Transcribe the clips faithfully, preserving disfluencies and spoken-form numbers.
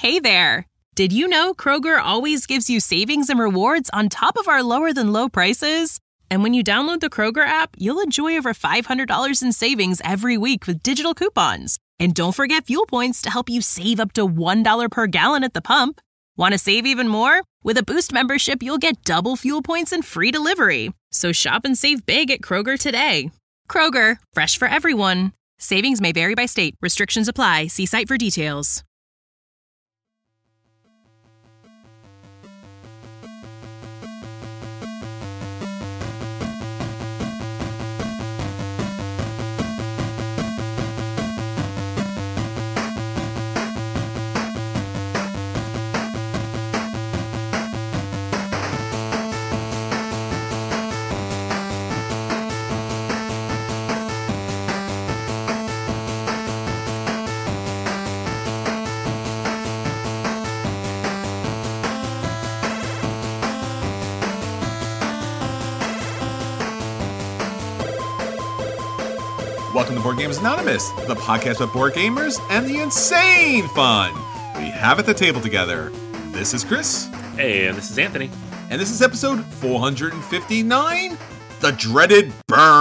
Hey there! Did you know Kroger always gives you savings and rewards on top of our lower-than-low prices? And when you download the Kroger app, you'll enjoy over five hundred dollars in savings every week with digital coupons. And don't forget fuel points to help you save up to one dollar per gallon at the pump. Want to save even more? With a Boost membership, you'll get double fuel points and free delivery. So shop and save big at Kroger today. Kroger, fresh for everyone. Savings may vary by state. Restrictions apply. See site for details. Welcome to Board Games Anonymous, the podcast about board gamers and the insane fun we have at the table together. This is Chris. Hey, and this is Anthony. And this is episode four hundred fifty-nine, The Dreaded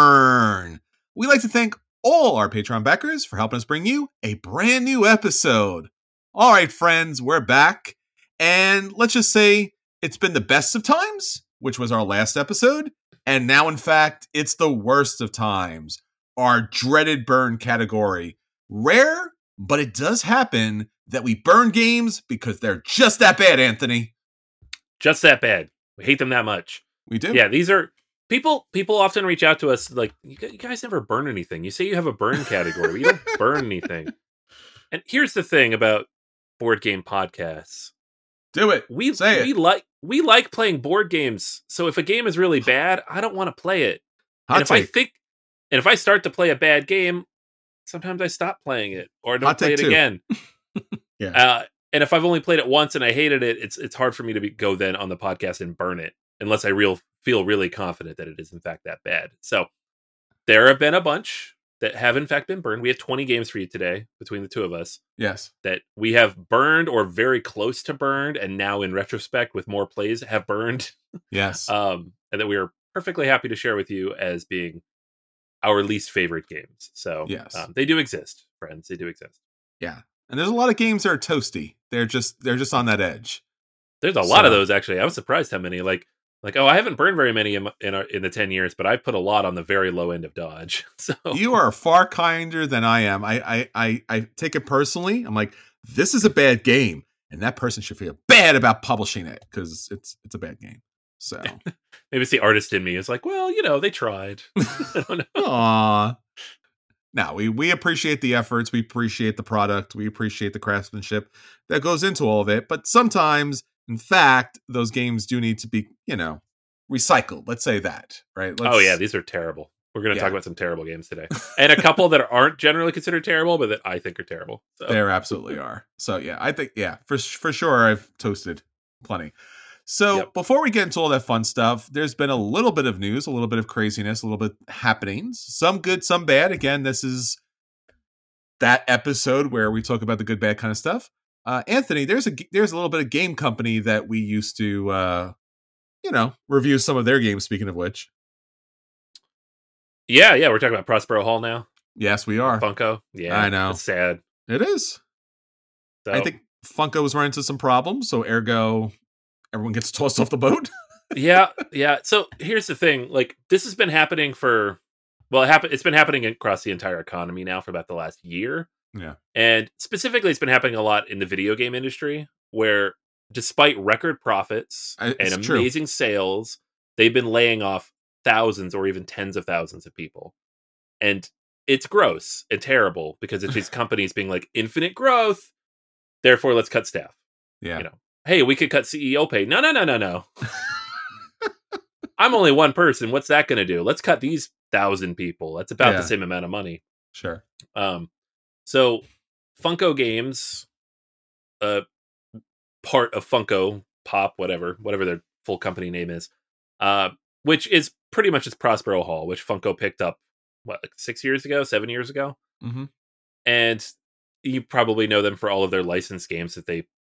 Burn. We like to thank all our Patreon backers for helping us bring you a brand new episode. All right, friends, we're back. And let's just say it's been the best of times, which was our last episode. And now, in fact, it's the worst of times. Our dreaded burn category. Rare, but it does happen that we burn games because they're just that bad, Anthony. Just that bad. We hate them that much. We do. Yeah, these are people. People often reach out to us like, "You guys never burn anything. You say you have a burn category, but you don't burn anything." And here's the thing about board game podcasts. Do it. We say we it. like we like playing board games. So if a game is really bad, I don't want to play it. Hot and if take. I think. And if I start to play a bad game, sometimes I stop playing it or I don't Hot play take it two. again. Yeah. Uh, and if I've only played it once and I hated it, it's it's hard for me to be, go then on the podcast and burn it unless I real feel really confident that it is in fact that bad. So there have been a bunch that have in fact been burned. We have twenty games for you today between the two of us Yes. that we have burned or very close to burned, and now in retrospect with more plays have burned. Yes. Um, and that we are perfectly happy to share with you as being our least favorite games. So Yes. um, they do exist, friends. They do exist. Yeah. And there's a lot of games that are toasty. They're just they're just on that edge. There's a lot So- of those actually. I was surprised how many. Like, like oh, I haven't burned very many in in, our, in the ten years, but I've put a lot on the very low end of dodge. So You are far kinder than I am. I, I I I take it personally. I'm like, this is a bad game, and that person should feel bad about publishing it because it's it's a bad game. So, maybe it's the artist in me. It's like, well, you know, they tried. I don't know. aw. No, we we appreciate the efforts. We appreciate the product. We appreciate the craftsmanship that goes into all of it. But sometimes, in fact, those games do need to be, you know, recycled. Let's say that, right? Let's, Oh yeah, these are terrible. We're going to Yeah. talk about some terrible games today, and a couple that aren't generally considered terrible, but that I think are terrible. So. There absolutely are. So yeah, I think yeah, for for sure I've toasted plenty. So Yep. before we get into all that fun stuff, there's been a little bit of news, a little bit of craziness, a little bit happenings. Some good, some bad. Again, this is that episode where we talk about the good, bad kind of stuff. Uh, Anthony, there's a there's a little bit of game company that we used to, uh, you know, review some of their games. Speaking of which, Yeah, yeah, we're talking about Prospero Hall now. yes, we are. Funko. Yeah, I know. It's sad. It is. So, I think Funko was running into some problems, so ergo, everyone gets tossed off the boat. yeah, yeah. So here's the thing: like, this has been happening for, well, it happen- It's been happening across the entire economy now for about the last year. Yeah. And specifically, it's been happening a lot in the video game industry, where despite record profits Uh, it's and true. amazing sales, they've been laying off thousands or even tens of thousands of people. And it's gross and terrible because it's these companies being like, infinite growth, therefore let's cut staff. Yeah. You know, hey, we could cut C E O pay. No, no, no, no, no. I'm only one person. What's that going to do? Let's cut these thousand people. That's about Yeah. the same amount of money. Sure. Um, so Funko Games, uh, part of Funko Pop, whatever, whatever their full company name is, uh, which is pretty much just Prospero Hall, which Funko picked up, what, like six years ago, seven years ago? Mm-hmm. And you probably know them for all of their licensed games that they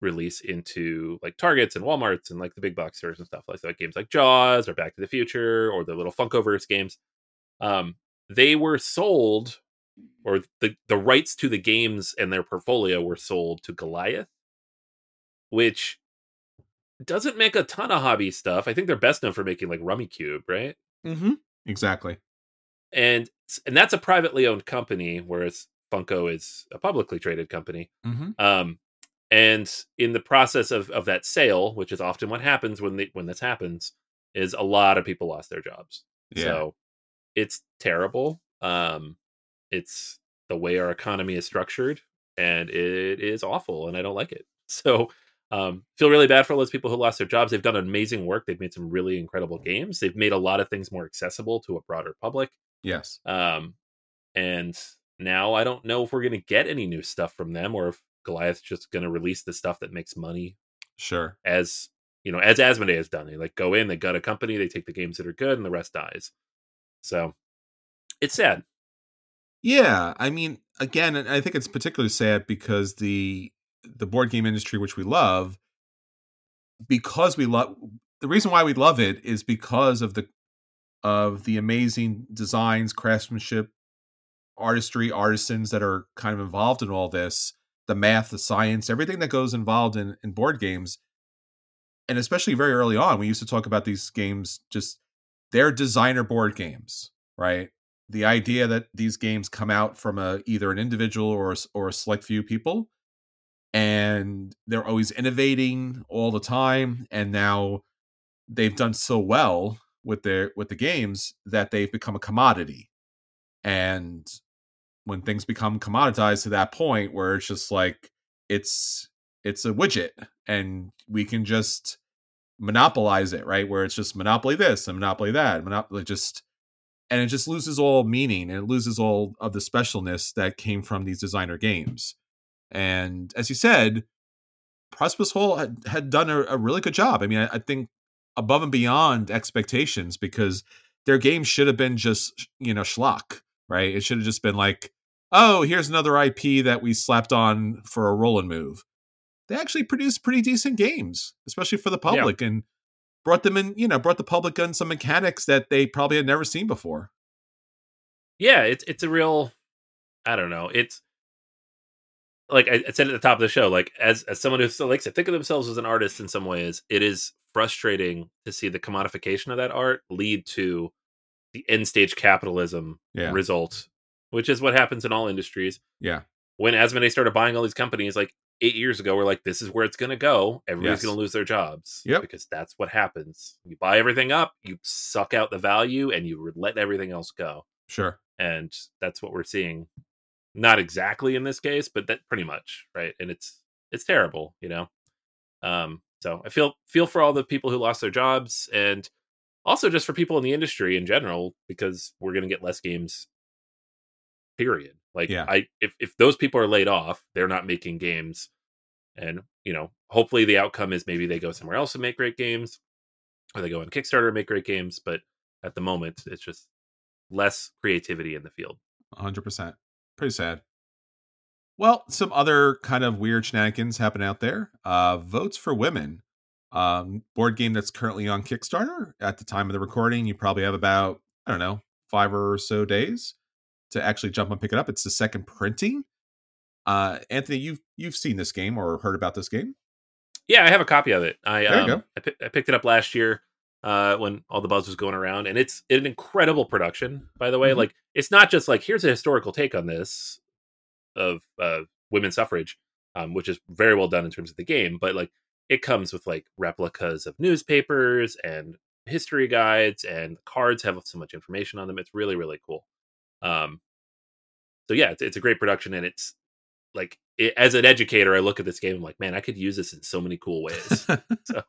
release into like Targets and Walmarts and like the big box stores and stuff like that. Games like Jaws or Back to the Future or the little Funkoverse games. Um, they were sold, or the, the rights to the games and their portfolio were sold to Goliath, which doesn't make a ton of hobby stuff. I think they're best known for making like Rummikub, right? Mm-hmm. Exactly. And and that's a privately owned company, whereas Funko is a publicly traded company. Mm-hmm. Um, and in the process of, of that sale, which is often what happens when they, when this happens, is a lot of people lost their jobs. Yeah. So it's terrible. Um, it's the way our economy is structured, and it is awful, and I don't like it. So um, feel really bad for all those people who lost their jobs. They've done amazing work. They've made some really incredible games. They've made a lot of things more accessible to a broader public. Yes. Um, and now I don't know if we're going to get any new stuff from them, or if Goliath's just going to release the stuff that makes money. Sure. As you know, as Asmodee has done. They like go in, they gut a company, they take the games that are good, and the rest dies. So it's sad. Yeah, I mean, again, I think it's particularly sad because the the board game industry, which we love, because we love the reason why we love it is because of the of the amazing designs, craftsmanship, artistry, artisans that are kind of involved in all this, the math, the science, everything that goes involved in, in board games. And especially very early on, we used to talk about these games, just they're designer board games, right? The idea that these games come out from a either an individual or, or a select few people, and they're always innovating all the time. And now they've done so well with their with the games that they've become a commodity. And when things become commoditized to that point where it's just like it's it's a widget and we can just monopolize it, right? Where it's just monopoly this and monopoly that, monopoly just, and it just loses all meaning and it loses all of the specialness that came from these designer games. And as you said, Precipice Hole had, had done a, a really good job. I mean, I, I think above and beyond expectations, because their game should have been just, you know, schlock, right? It should have just been like, oh, here's another I P that we slapped on for a roll and move. They actually produced pretty decent games, especially for the public, yeah. and brought them in, you know, brought the public in some mechanics that they probably had never seen before. Yeah, it's it's a real, I don't know, it's like I said at the top of the show, like as as someone who still likes to think of themselves as an artist in some ways, it is frustrating to see the commodification of that art lead to the end stage capitalism yeah. result, which is what happens in all industries. Yeah. When Asmodee started buying all these companies like eight years ago, we're like, this is where it's going to go. Everybody's yes. going to lose their jobs. Yep. Because that's what happens. You buy everything up, you suck out the value, and you let everything else go. Sure. And that's what we're seeing. Not exactly in this case, but that pretty much, right? And it's it's terrible, you know. Um, so I feel feel for all the people who lost their jobs, and also just for people in the industry in general, because we're going to get less games. Period. Like, yeah. I if if those people are laid off, they're not making games, and you know, hopefully the outcome is maybe they go somewhere else and make great games, or they go on Kickstarter and make great games. But at the moment, it's just less creativity in the field. one hundred percent. Pretty sad. Well, some other kind of weird shenanigans happen out there. Uh, Votes for Women, um, board game that's currently on Kickstarter. At the time of the recording, you probably have about, I don't know, five or so days to actually jump and pick it up. It's the second printing. Uh, Anthony, you've you've seen this game or heard about this game? Yeah, I have a copy of it. I there you um, go. I, p- I picked it up last year uh, when all the buzz was going around, and it's an incredible production. By the way, Mm-hmm. like it's not just like here's a historical take on this of uh, women's suffrage, um, which is very well done in terms of the game, but like it comes with like replicas of newspapers and history guides, and the cards have so much information on them. It's really really cool. Um, so yeah, it's, it's a great production, and it's like it, as an educator, I look at this game, I'm like, man, I could use this in so many cool ways. So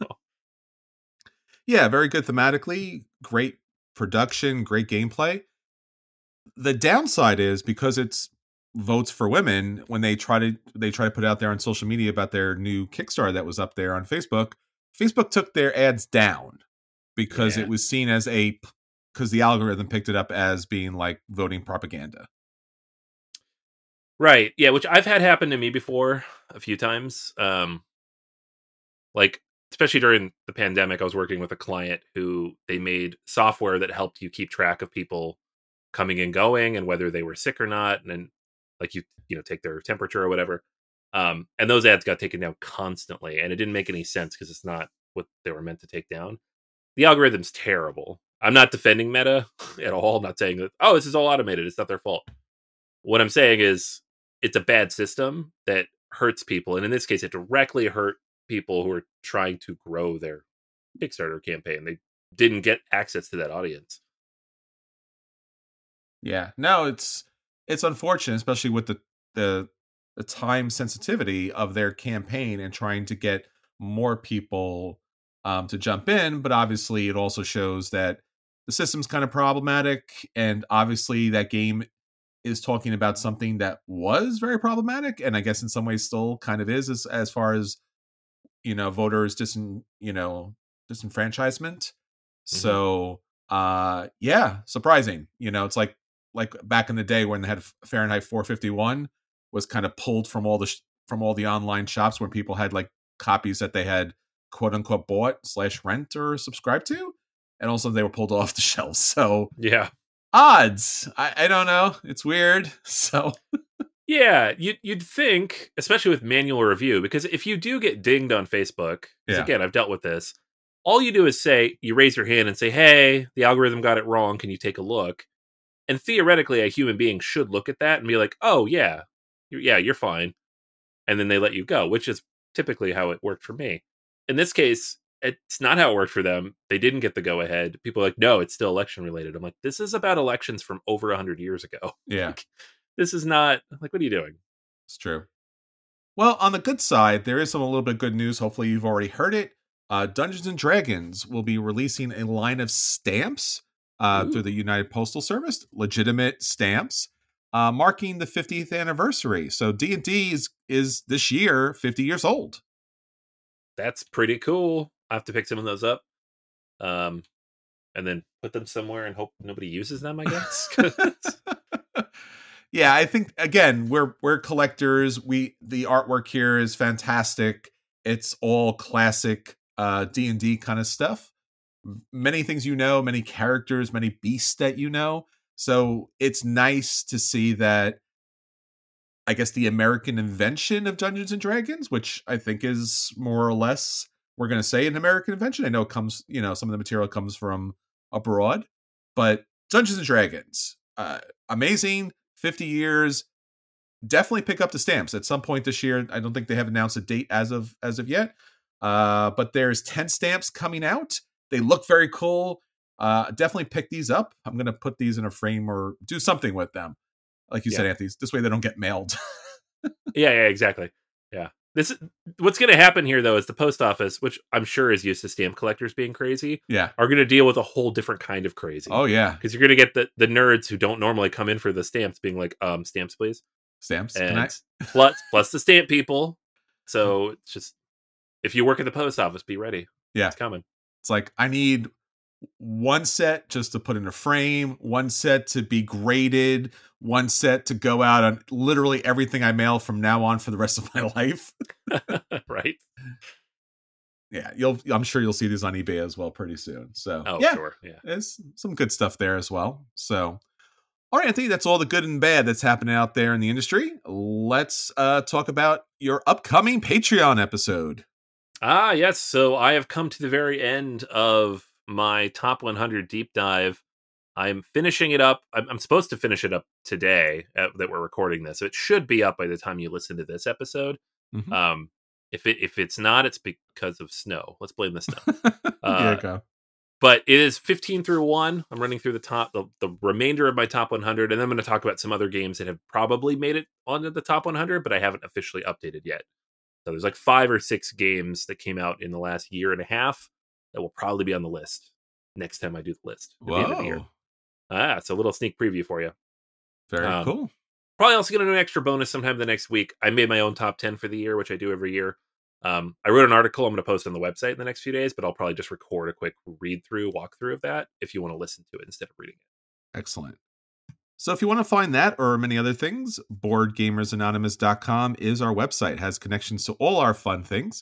yeah, very good thematically, great production, great gameplay. The downside is because it's Votes for Women, when they try to they try to put out there on social media about their new Kickstarter that was up there on Facebook, Facebook took their ads down because yeah. it was seen as a because the algorithm picked it up as being like voting propaganda. Right. Yeah, which I've had happen to me before a few times. Um, Like, especially during the pandemic, I was working with a client who they made software that helped you keep track of people coming and going and whether they were sick or not. And then like you, you know, take their temperature or whatever. Um, and those ads got taken down constantly. And it didn't make any sense because it's not what they were meant to take down. The algorithm's terrible. I'm not defending Meta at all. I'm not saying that, oh, this is all automated. It's not their fault. What I'm saying is it's a bad system that hurts people. And in this case, it directly hurt people who are trying to grow their Kickstarter campaign. They didn't get access to that audience. Yeah, no, it's it's unfortunate, especially with the the the time sensitivity of their campaign and trying to get more people um, to jump in. But obviously, it also shows that the system's kind of problematic, and obviously, that game is talking about something that was very problematic, and I guess in some ways still kind of is, as as far as you know, voters disin you know disenfranchisement. Mm-hmm. So, uh, yeah, surprising. You know, it's like. Like back in the day when they had Fahrenheit four fifty-one was kind of pulled from all the sh- from all the online shops when people had like copies that they had quote unquote bought slash rent or subscribed to, and also they were pulled off the shelves. So yeah, odds. I, I don't know. It's weird. So yeah, you'd you'd think, especially with manual review, because if you do get dinged on Facebook, because yeah. again I've dealt with this, all you do is say you raise your hand and say, "Hey, the algorithm got it wrong. Can you take a look?" And theoretically, a human being should look at that and be like, oh, yeah, yeah, you're fine. And then they let you go, which is typically how it worked for me. In this case, it's not how it worked for them. They didn't get the go-ahead. People are like, no, it's still election-related. I'm like, this is about elections from over one hundred years ago. Yeah. Like, this is not, like, what are you doing? It's true. Well, on the good side, there is some a little bit of good news. Hopefully you've already heard it. Uh, Dungeons and Dragons will be releasing a line of stamps Uh, through the United Postal Service, legitimate stamps, uh, marking the fiftieth anniversary. So D and D is, is this year fifty years old. That's pretty cool. I have to pick some of those up, um, and then put them somewhere and hope nobody uses them, I guess. Yeah, I think again we're we're collectors. We the artwork here is fantastic. It's all classic uh, D and D kind of stuff. Many things you know, many characters, many beasts that you know. So it's nice to see that, I guess, the American invention of Dungeons and Dragons, which I think is more or less, we're going to say an American invention. I know it comes, you know, some of the material comes from abroad, but Dungeons and Dragons, uh, amazing, fifty years. Definitely pick up the stamps at some point this year. I don't think they have announced a date as of as of yet, uh, but there's ten stamps coming out. They look very cool. Uh, definitely pick these up. I'm going to put these in a frame or do something with them. Like you yeah. said, Anthony, this way they don't get mailed. yeah, yeah, exactly. Yeah. This is, what's going to happen here, though, is the post office, which I'm sure is used to stamp collectors being crazy, yeah, are going to deal with a whole different kind of crazy. Oh, yeah. Because you're going to get the, the nerds who don't normally come in for the stamps being like, um, stamps, please. Stamps? And Can I? plus, plus the stamp people. So it's just, if you work at the post office, be ready. Yeah. It's coming. It's like, I need one set just to put in a frame, one set to be graded, one set to go out on literally everything I mail from now on for the rest of my life. Right. Yeah, you'll. I'm sure you'll see these on eBay as well pretty soon. So, oh, yeah, sure. Yeah. There's some good stuff there as well. So, all right, Anthony, that's all the good and bad that's happening out there in the industry. Let's uh, talk about your upcoming Patreon episode. Ah, yes. So I have come to the very end of my top one hundred deep dive. I'm finishing it up. I'm, I'm supposed to finish it up today uh, that we're recording this. So it should be up by the time you listen to this episode. Mm-hmm. Um, if it if it's not, it's because of snow. Let's blame the snow. uh, yeah, but it is fifteen through one. I'm running through the top, the, the remainder of my top one hundred, and then I'm going to talk about some other games that have probably made it onto the top one hundred, but I haven't officially updated yet. So there's like five or six games that came out in the last year and a half that will probably be on the list next time I do the list at Whoa. the end of the year. Ah, it's a little sneak preview for you. Very um, cool. Probably also going to do an extra bonus sometime the next week. I made my own top ten for the year, which I do every year. Um, I wrote an article I'm going to post on the website in the next few days, but I'll probably just record a quick read through, walk through of that if you want to listen to it instead of reading it. Excellent. So if you want to find that or many other things, board gamers anonymous dot com is our website. It has connections to all our fun things.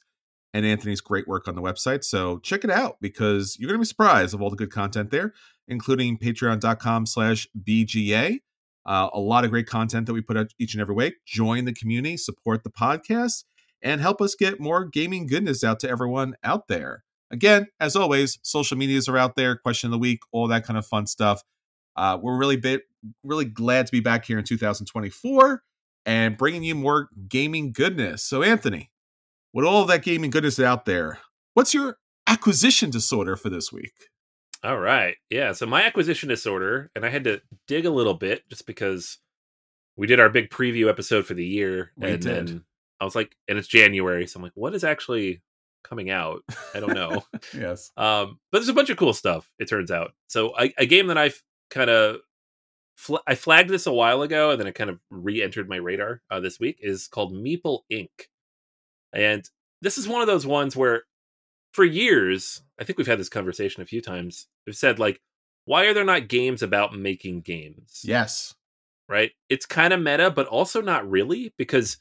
and Anthony's great work on the website. So check it out because you're going to be surprised of all the good content there, including patreon.com slash BGA. Uh, a lot of great content that we put out each and every week. Join the community, support the podcast, and help us get more gaming goodness out to everyone out there. Again, as always, social medias are out there, question of the week, all that kind of fun stuff. Uh, we're really bit, really glad to be back here in two thousand twenty-four and bringing you more gaming goodness. So, Anthony, with all of that gaming goodness out there, what's your acquisition disorder for this week? All right. Yeah. So my acquisition disorder, and I had to dig a little bit just because we did our big preview episode for the year. We and did. then I was like, and it's January. So I'm like, what is actually coming out? I don't know. Yes. Um, but there's a bunch of cool stuff, it turns out. So I, a game that I've kind of, fl- I flagged this a while ago, and then it kind of re-entered my radar uh, this week, is called Meeple Incorporated. And this is one of those ones where for years, I think we've had this conversation a few times. We've said, like, why are there not games about making games? Yes. Right? It's kind of meta, but also not really, because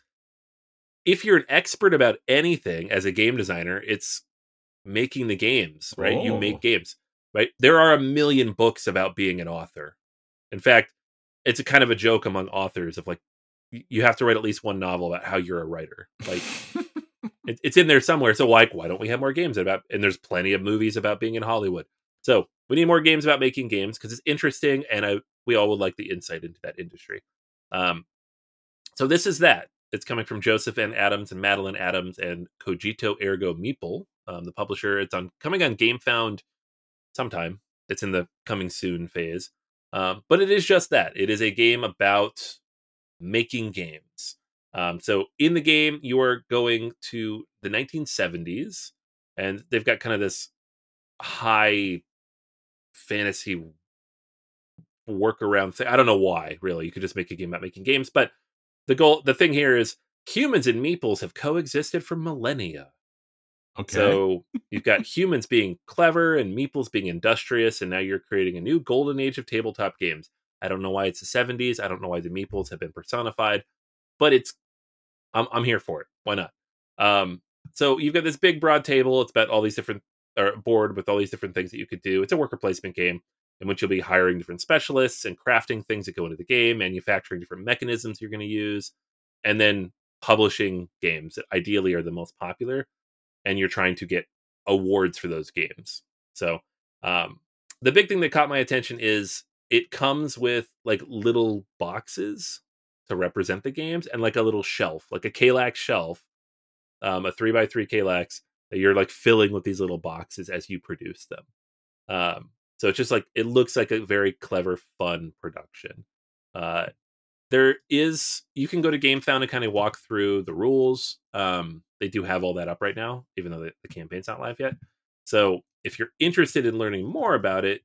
if you're an expert about anything as a game designer, it's making the games, right? Oh. You make games, right? There are a million books about being an author. In fact, it's a kind of a joke among authors of like, you have to write at least one novel about how you're a writer. Like, it, it's in there somewhere. So like, why don't we have more games about, and there's plenty of movies about being in Hollywood. So we need more games about making games because it's interesting. And I, we all would like the insight into that industry. Um, so this is that. It's coming from Joseph N. Adams and Madeline Adams and Cogito Ergo Meeple, um, the publisher. It's on coming on GameFound sometime. It's in the coming soon phase. Um, but it is just that. It is a game about making games. Um, so in the game, you are going to the nineteen seventies, and they've got kind of this high fantasy workaround thing. I don't know why, really. You could just make a game about making games, but the goal, the thing here is humans and meeples have coexisted for millennia. Okay. So you've got humans being clever and meeples being industrious, and now you're creating a new golden age of tabletop games. I don't know why it's the seventies. I don't know why the meeples have been personified, but it's I'm I'm here for it. Why not? Um, so you've got this big broad table. It's about all these different or board with all these different things that you could do. It's a worker placement game in which you'll be hiring different specialists and crafting things that go into the game, manufacturing different mechanisms you're going to use, and then publishing games that ideally are the most popular. And you're trying to get awards for those games. So um, the big thing that caught my attention is it comes with like little boxes to represent the games and like a little shelf, like a Kallax shelf, um, a three by three Kallax that you're like filling with these little boxes as you produce them. Um, so it's just like, it looks like a very clever, fun production. Uh, there is, you can go to GameFound and kind of walk through the rules. Um, they do have all that up right now, even though the, the campaign's not live yet. So if you're interested in learning more about it,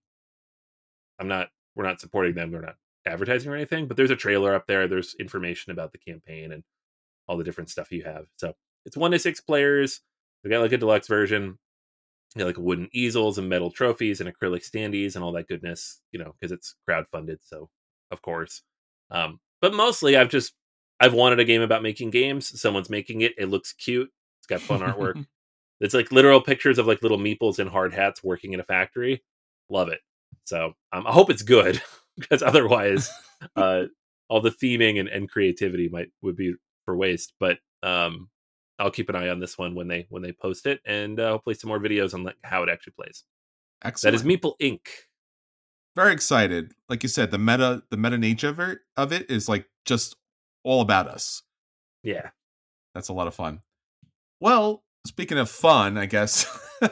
I'm not, we're not supporting them. We're not advertising or anything, but there's a trailer up there. There's information about the campaign and all the different stuff you have. So it's one to six players. We got like a deluxe version. You got like wooden easels and metal trophies and acrylic standees and all that goodness, you know, because it's crowdfunded. So of course, um, but mostly I've just, I've wanted a game about making games. Someone's making it. It looks cute. It's got fun artwork. It's like literal pictures of like little meeples in hard hats working in a factory. Love it. So um, I hope it's good because otherwise uh, all the theming and, and creativity might would be for waste. But um, I'll keep an eye on this one when they when they post it, and uh, hopefully some more videos on like how it actually plays. Excellent. That is Meeple Incorporated. Very excited. Like you said, the meta the meta nature of it, of it is like just all about us. Yeah. That's a lot of fun. Well, speaking of fun, I guess,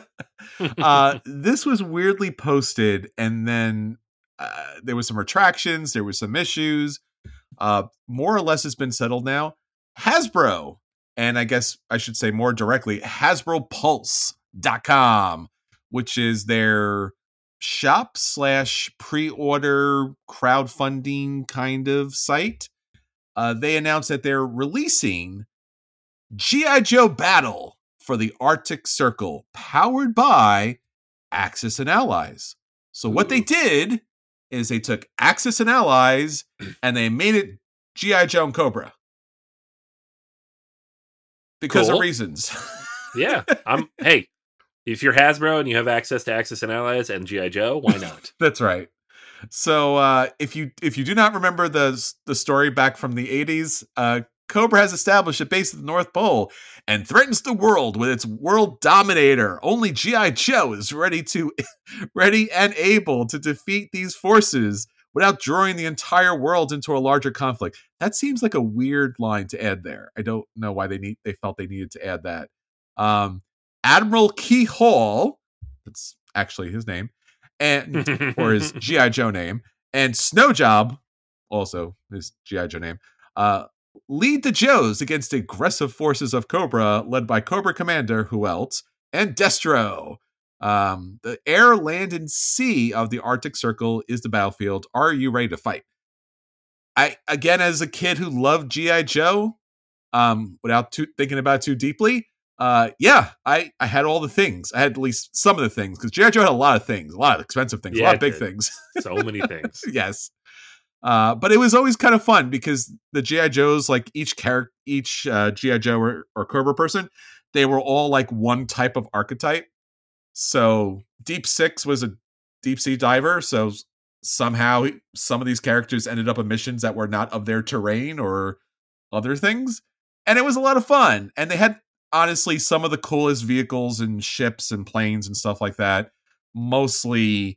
uh, this was weirdly posted, and then uh, there was some retractions, there was some issues. Uh, more or less it's been settled now. Hasbro, and I guess I should say more directly, Hasbro Pulse dot com, which is their shop slash pre-order crowdfunding kind of site. Uh, they announced that they're releasing G I. Joe Battle for the Arctic Circle, powered by Axis and Allies. So what they did is they took Axis and Allies and they made it G I. Joe and Cobra. Because Cool. of reasons. Yeah, I'm. Hey, if you're Hasbro and you have access to Axis and Allies and G I. Joe, why not? That's right. So uh, if you if you do not remember the the story back from the eighties, uh, Cobra has established a base at the North Pole and threatens the world with its world dominator. Only G I. Joe is ready to ready and able to defeat these forces without drawing the entire world into a larger conflict. That seems like a weird line to add there. I don't know why they need they felt they needed to add that. Um, Admiral Key Hall, that's actually his name, and or his G I. Joe name, and Snowjob, also his G I. Joe name, uh, lead the Joes against aggressive forces of Cobra, led by Cobra Commander, who else, and Destro. Um, the air, land, and sea of the Arctic Circle is the battlefield. Are you ready to fight? I, again, as a kid who loved G I. Joe, um, without too, thinking about it too deeply, Uh, yeah, I, I had all the things. I had at least some of the things because G I. Joe had a lot of things, a lot of expensive things, Yeah, a lot of it big did. things. So many things. Yes. Uh, but it was always kind of fun because the G I. Joes, like each character, each uh, G I. Joe or, or Cobra person, they were all like one type of archetype. So Deep Six was a deep sea diver. So somehow some of these characters ended up in missions that were not of their terrain or other things. And it was a lot of fun. And they had, honestly, some of the coolest vehicles and ships and planes and stuff like that. Mostly,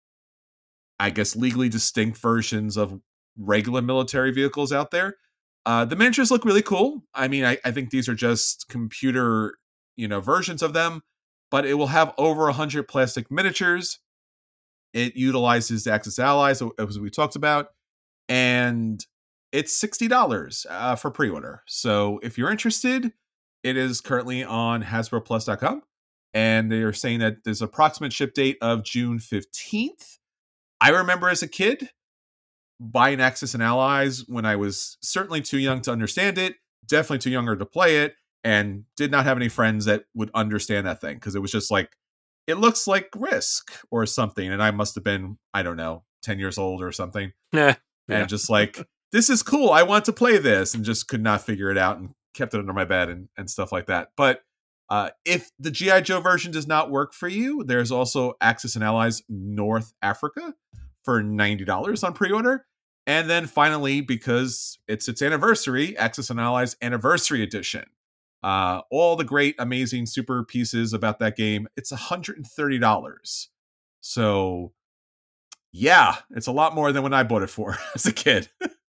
I guess, legally distinct versions of regular military vehicles out there. Uh, the miniatures look really cool. I mean, I, I think these are just computer, you know, versions of them, but it will have over one hundred plastic miniatures. It utilizes the Axis Allies, as we talked about, and it's sixty dollars uh, for pre-order. So if you're interested, it is currently on Hasbro Plus dot com, and they are saying that there's approximate ship date of June fifteenth. I remember as a kid buying Axis and Allies when I was certainly too young to understand it, definitely too younger to play it, and did not have any friends that would understand that thing because it was just like, it looks like Risk or something, and I must have been, I don't know, ten years old or something. Yeah. And just like, this is cool, I want to play this, and just could not figure it out and kept it under my bed and, and stuff like that. But uh, if the G I. Joe version does not work for you, there's also Axis and Allies North Africa for ninety dollars on pre-order. And then finally, because it's its anniversary, Axis and Allies Anniversary Edition. Uh, all the great, amazing, super pieces about that game. It's one hundred thirty dollars. So, yeah, it's a lot more than when I bought it for as a kid.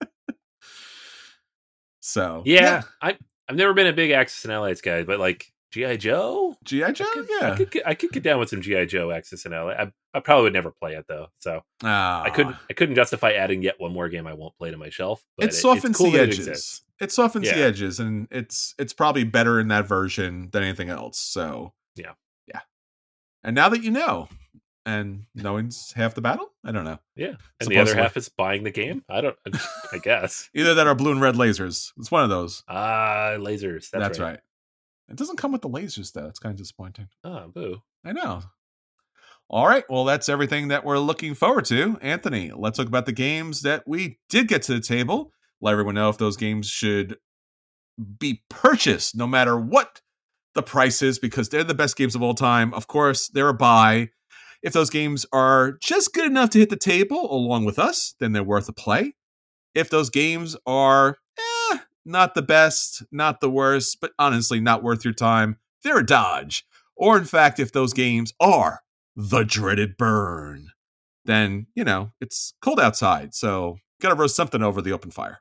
So, Yeah, yeah. I I've never been a big Axis and Allies guy, but like G I. Joe, G I. Joe, I could, yeah. I could, get, I could get down with some G I. Joe Axis and Allies. I, I probably would never play it though, so Ah. I couldn't I couldn't justify adding yet one more game I won't play to my shelf. But It softens it's cool the that it edges. exists. It softens the Yeah. edges, and it's it's probably better in that version than anything else. So, Yeah. yeah. And now that you know, and knowing's half the battle. I don't know. Yeah, and the other Supposedly. half is buying the game. I don't. I guess. Either that or blue and red lasers. It's one of those. Ah, lasers. That's, That's right. right. It doesn't come with the lasers though. It's kind of disappointing. Ah, boo. I know. All right. Well, that's everything that we're looking forward to. Anthony, let's talk about the games that we did get to the table. Let everyone know if those games should be purchased no matter what the price is, because they're the best games of all time. Of course, they're a buy. If those games are just good enough to hit the table along with us, then they're worth a play. If those games are eh, not the best, not the worst, but honestly not worth your time, they're a dodge. Or in fact, if those games are the dreaded burn, then, you know, it's cold outside, so gotta roast something over the open fire.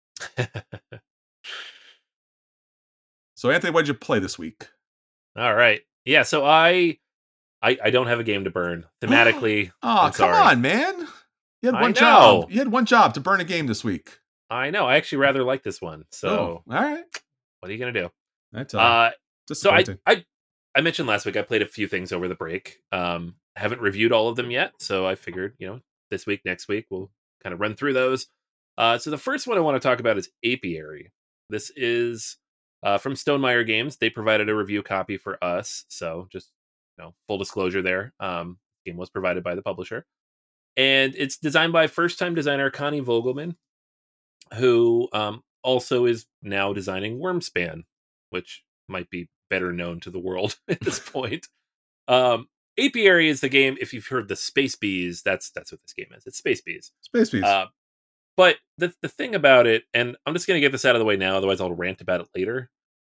So, Anthony, what did you play this week? All right. Yeah. So I, I, I don't have a game to burn thematically. Oh, I'm come sorry. on, man! You had I one know. job. You had one job to burn a game this week. I know. I actually rather like this one. So Oh, all right. what are you gonna do? That's all. Uh, so I, Disappointing. I, I mentioned last week I played a few things over the break. Um, haven't reviewed all of them yet, so I figured, you know, this week, next week, we'll kind of run through those. Uh, so the first one I want to talk about is Apiary. This is uh, from Stonemaier Games. They provided a review copy for us, so just, you know, full disclosure there. Um, the game was provided by the publisher, and it's designed by first-time designer Connie Vogelman, who um, also is now designing Wormspan, which might be better known to the world at this point. Um, Apiary is the game. If you've heard the Space Bees, that's that's what this game is. It's Space Bees. Space Bees. Uh, but the the thing about it, and I'm just going to get this out of the way now, otherwise I'll rant about it later.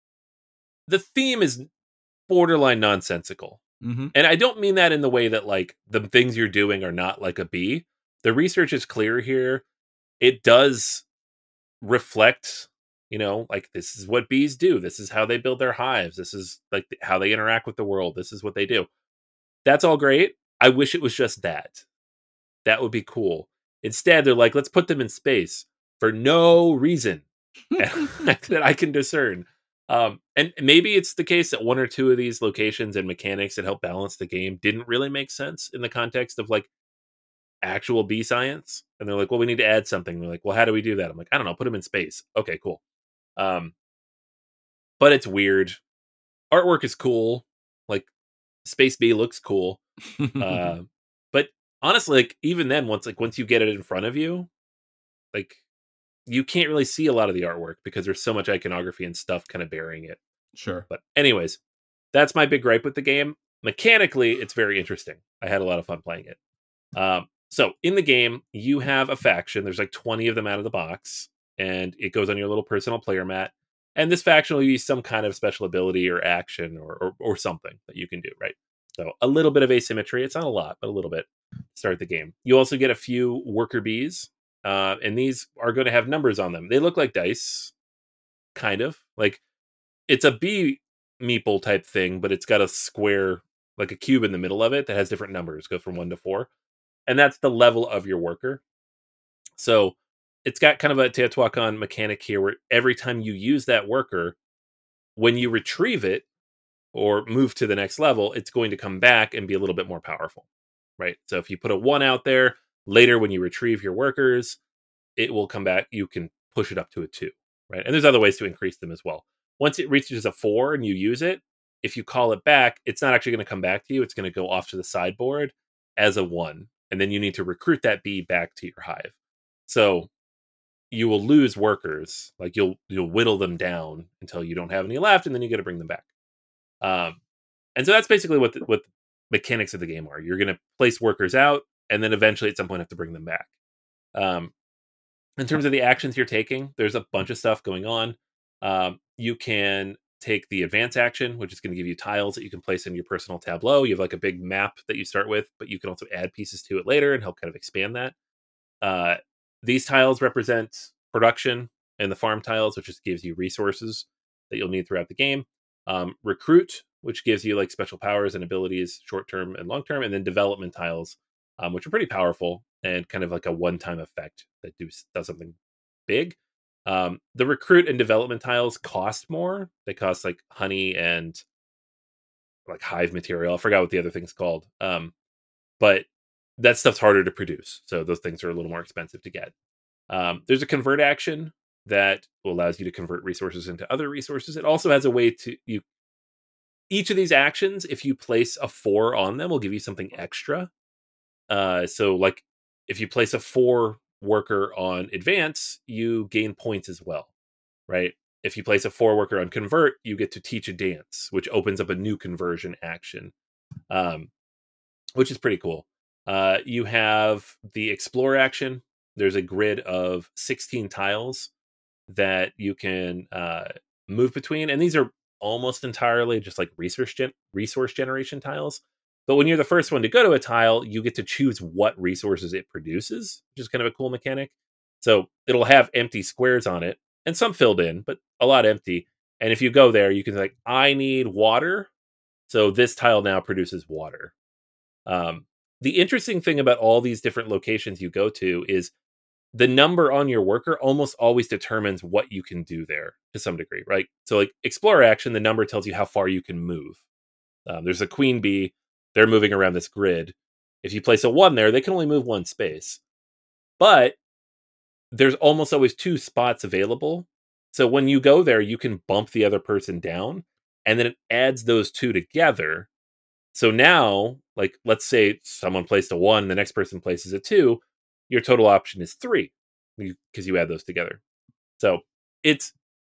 The theme is borderline nonsensical. Mm-hmm. And I don't mean that in the way that, like, the things you're doing are not like a bee. The research is clear here. It does reflect, you know, like, this is what bees do. This is how they build their hives. This is, like, how they interact with the world. This is what they do. That's all great. I wish it was just that. That would be cool. Instead, they're like, let's put them in space for no reason that I can discern. Um, and maybe it's the case that one or two of these locations and mechanics that help balance the game didn't really make sense in the context of, like, actual bee science. And they're like, well, we need to add something. They're like, well, how do we do that? I'm like, I don't know. Put them in space. Okay, cool. Um, but it's weird. Artwork is cool. Like, Space Bee looks cool. Uh, but honestly, like, even then, once like once you get it in front of you, like, you can't really see a lot of the artwork because there's so much iconography and stuff kind of burying it. Sure. But anyways, that's my big gripe with the game. Mechanically, it's very interesting. I had a lot of fun playing it. Um, so in the game, you have a faction. There's like twenty of them out of the box, and it goes on your little personal player mat. And this faction will use some kind of special ability or action or, or, or something that you can do, right? So a little bit of asymmetry. It's not a lot, but a little bit to start the game. You also get a few worker bees. Uh, and these are going to have numbers on them. They look like dice, kind of. Like, it's a bee meeple type thing, but it's got a square, like a cube in the middle of it that has different numbers, go from one to four. And that's the level of your worker. So it's got kind of a Teotihuacan mechanic here where every time you use that worker, when you retrieve it or move to the next level, it's going to come back and be a little bit more powerful, right? So if you put a one out there, later, when you retrieve your workers, it will come back. You can push it up to a two, right? And there's other ways to increase them as well. Once it reaches a four and you use it, if you call it back, it's not actually going to come back to you. It's going to go off to the sideboard as a one. And then you need to recruit that bee back to your hive. So you will lose workers. Like, you'll you'll whittle them down until you don't have any left, and then you got to bring them back. Um, and so that's basically what the, what the mechanics of the game are. You're going to place workers out, and then eventually at some point have to bring them back. Um, in terms of the actions you're taking, there's a bunch of stuff going on. Um, you can take the advance action, which is going to give you tiles that you can place in your personal tableau. You have like a big map that you start with, but you can also add pieces to it later and help kind of expand that. Uh, these tiles represent production, and the farm tiles, which just gives you resources that you'll need throughout the game. Um, recruit, which gives you like special powers and abilities, short-term and long-term, and then development tiles, Um, which are pretty powerful and kind of like a one-time effect that do, does something big. Um, the recruit and development tiles cost more. They cost like honey and like hive material. I forgot what the other thing's called. Um, but that stuff's harder to produce. So those things are a little more expensive to get. Um, there's a convert action that allows you to convert resources into other resources. It also has a way to you. Each of these actions, if you place a four on them, will give you something extra. Uh, so like if you place a four worker on advance, you gain points as well, right? If you place a four worker on convert, you get to teach a dance, which opens up a new conversion action, um, which is pretty cool. Uh, you have the explore action. There's a grid of sixteen tiles that you can uh, move between. And these are almost entirely just like resource gen- resource generation tiles. But when you're the first one to go to a tile, you get to choose what resources it produces, which is kind of a cool mechanic. So it'll have empty squares on it, and some filled in, but a lot empty. And if you go there, you can like, I need water. So this tile now produces water. Um, the interesting thing about all these different locations you go to is the number on your worker almost always determines what you can do there to some degree, right? So like Explorer action, the number tells you how far you can move. Um, there's a queen bee. They're moving around this grid. If you place a one there, they can only move one space. But there's almost always two spots available. So when you go there, you can bump the other person down, and then it adds those two together. So now, like, let's say someone placed a one, the next person places a two, your total option is three because you, you add those together. So it's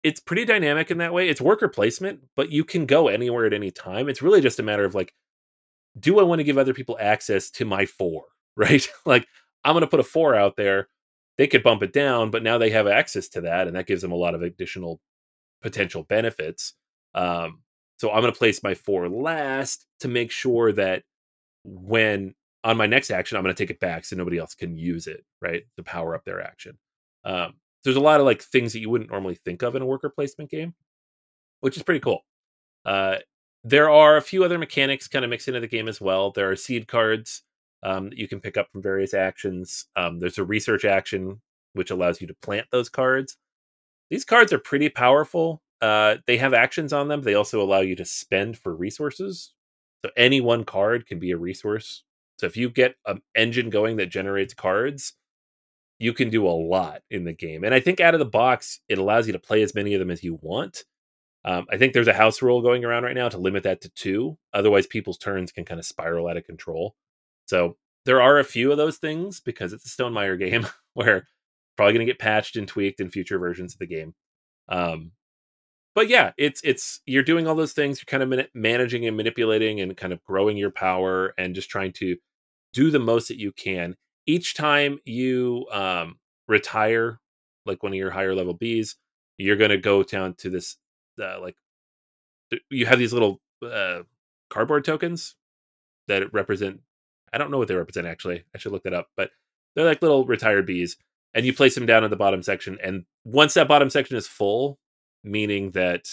it's pretty dynamic in that way. It's worker placement, but you can go anywhere at any time. It's really just a matter of like, do I want to give other people access to my four, right? Like, I'm going to put a four out there. They could bump it down, but now they have access to that, and that gives them a lot of additional potential benefits. Um, so I'm going to place my four last to make sure that when on my next action, I'm going to take it back so nobody else can use it, right? To power up their action. Um, there's a lot of like things that you wouldn't normally think of in a worker placement game, which is pretty cool. Uh, there are a few other mechanics kind of mixed into the game as well. There are seed cards um, that you can pick up from various actions. Um, there's a research action, which allows you to plant those cards. These cards are pretty powerful. Uh, they have actions on them. They also allow you to spend for resources. So any one card can be a resource. So if you get an engine going that generates cards, you can do a lot in the game. And I think out of the box, it allows you to play as many of them as you want. Um, I think there's a house rule going around right now to limit that to two. Otherwise, people's turns can kind of spiral out of control. So there are a few of those things because it's a Stonemaier game where probably going to get patched and tweaked in future versions of the game. Um, but yeah, it's it's you're doing all those things. You're kind of man- managing and manipulating and kind of growing your power and just trying to do the most that you can. Each time you um, retire, like one of your higher level Bs, you're going to go down to this, uh, like, you have these little uh, cardboard tokens that represent, I don't know what they represent actually. I should look that up, but they're like little retired Bs. And you place them down in the bottom section. And once that bottom section is full, meaning that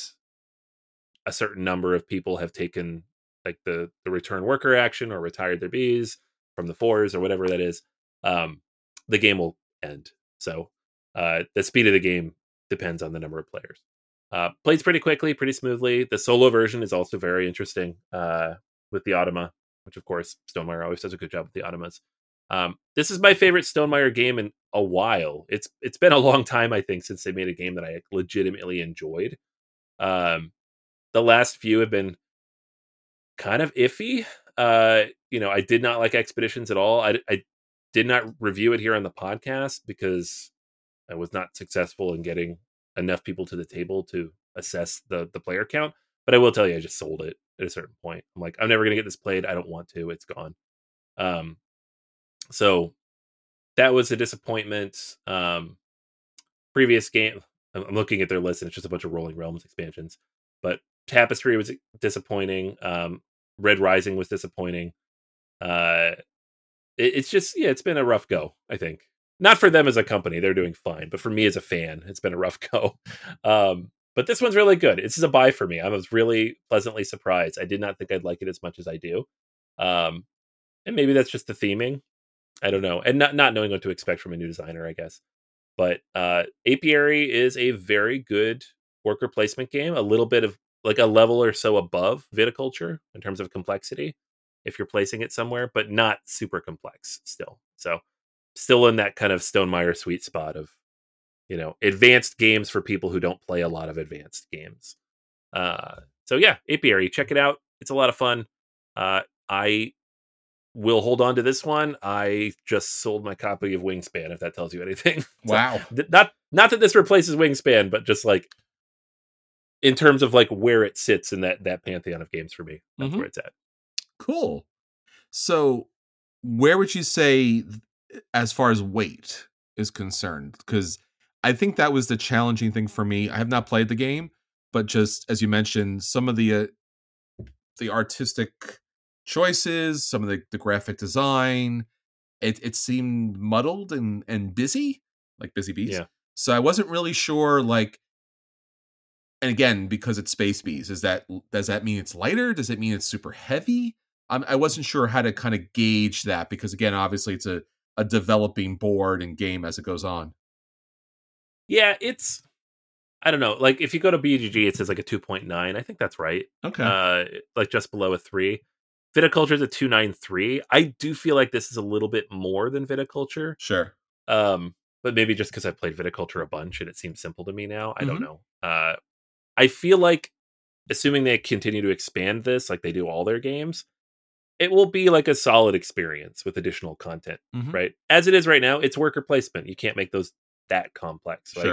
a certain number of people have taken like the, the return worker action or retired their Bs from the fours or whatever that is, um, the game will end. So uh, the speed of the game depends on the number of players. Uh, plays pretty quickly, pretty smoothly. The solo version is also very interesting uh, with the Automa, which of course Stonemaier always does a good job with the Automas. Um, this is my favorite Stonemaier game in a while. It's it's been a long time, I think, since they made a game that I legitimately enjoyed. Um, the last few have been kind of iffy. Uh, you know, I did not like Expeditions at all. I, I did not review it here on the podcast because I was not successful in getting enough people to the table to assess the the player count. But I will tell you, I just sold it at a certain point. I'm like, I'm never going to get this played. I don't want to. It's gone. Um, so that was a disappointment. Um, previous game, I'm looking at their list and it's just a bunch of Rolling Realms expansions. But Tapestry was disappointing. Um, Red Rising was disappointing. Uh, it, it's just, yeah, it's been a rough go, I think. Not for them as a company, they're doing fine. But for me as a fan, it's been a rough go. Um, but this one's really good. This is a buy for me. I was really pleasantly surprised. I did not think I'd like it as much as I do. Um, and maybe that's just the theming. I don't know. And not, not knowing what to expect from a new designer, I guess. But uh, Apiary is a very good worker placement game. A little bit of like a level or so above Viticulture in terms of complexity, if you're placing it somewhere, but not super complex still. So still in that kind of Stonemaier sweet spot of, you know, advanced games for people who don't play a lot of advanced games. Uh, so yeah, Apiary, check it out. It's a lot of fun. Uh, I will hold on to this one. I just sold my copy of Wingspan, if that tells you anything. Wow. So, th- not not that this replaces Wingspan, but just like in terms of like where it sits in that that pantheon of games for me. That's mm-hmm. where it's at. Cool. So where would you say as far as weight is concerned? Because I think that was the challenging thing for me. I have not played the game, but just as you mentioned, some of the uh, the artistic choices, some of the, the graphic design, it, it seemed muddled and, and busy, like Busy Bees. Yeah. So I wasn't really sure, like, and again, because it's Space Bees, is that, does that mean it's lighter? Does it mean it's super heavy? I'm, I wasn't sure how to kind of gauge that because, again, obviously it's a, a developing board and game as it goes on. Yeah, it's, I don't know. Like if you go to B G G, it says like a two point nine. I think that's right. Okay. Uh, like just below a three. Viticulture is a two ninety-three. I do feel like this is a little bit more than Viticulture. Sure. Um, but maybe just because I've played Viticulture a bunch and it seems simple to me now. I mm-hmm. don't know. Uh, I feel like, assuming they continue to expand this like they do all their games, it will be like a solid experience with additional content, mm-hmm. right? As it is right now, it's worker placement. You can't make those that complex. Right? Sure.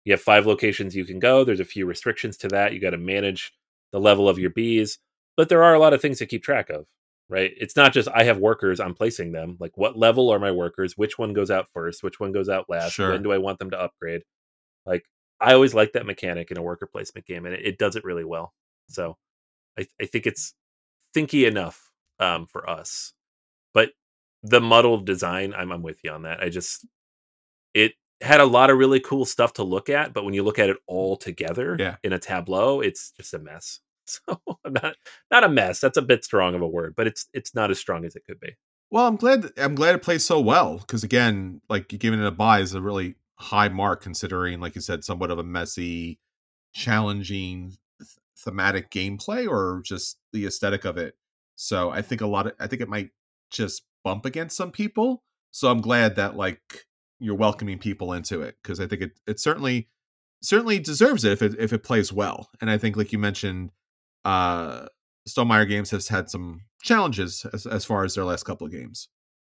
You have five locations you can go. There's a few restrictions to that. You got to manage the level of your bees, but there are a lot of things to keep track of, right? It's not just I have workers, I'm placing them. Like, what level are my workers? Which one goes out first? Which one goes out last? Sure. When do I want them to upgrade? Like, I always like that mechanic in a worker placement game, and it, it does it really well. So I, I think it's thinky enough um, for us. But the muddled design, I'm, I'm with you on that. I just, it had a lot of really cool stuff to look at, but when you look at it all together Yeah. in a tableau, it's just a mess. So not not a mess. That's a bit strong of a word, but it's it's not as strong as it could be. Well, I'm glad I'm glad it plays so well because again, like you giving it a buy is a really high mark considering, like you said, somewhat of a messy, challenging th- thematic gameplay or just the aesthetic of it. So I think a lot of I think it might just bump against some people. So I'm glad that like you're welcoming people into it because I think it it certainly certainly deserves it if it if it plays well. And I think like you mentioned, uh Stonemaier Games has had some challenges as, as far as their last couple of games.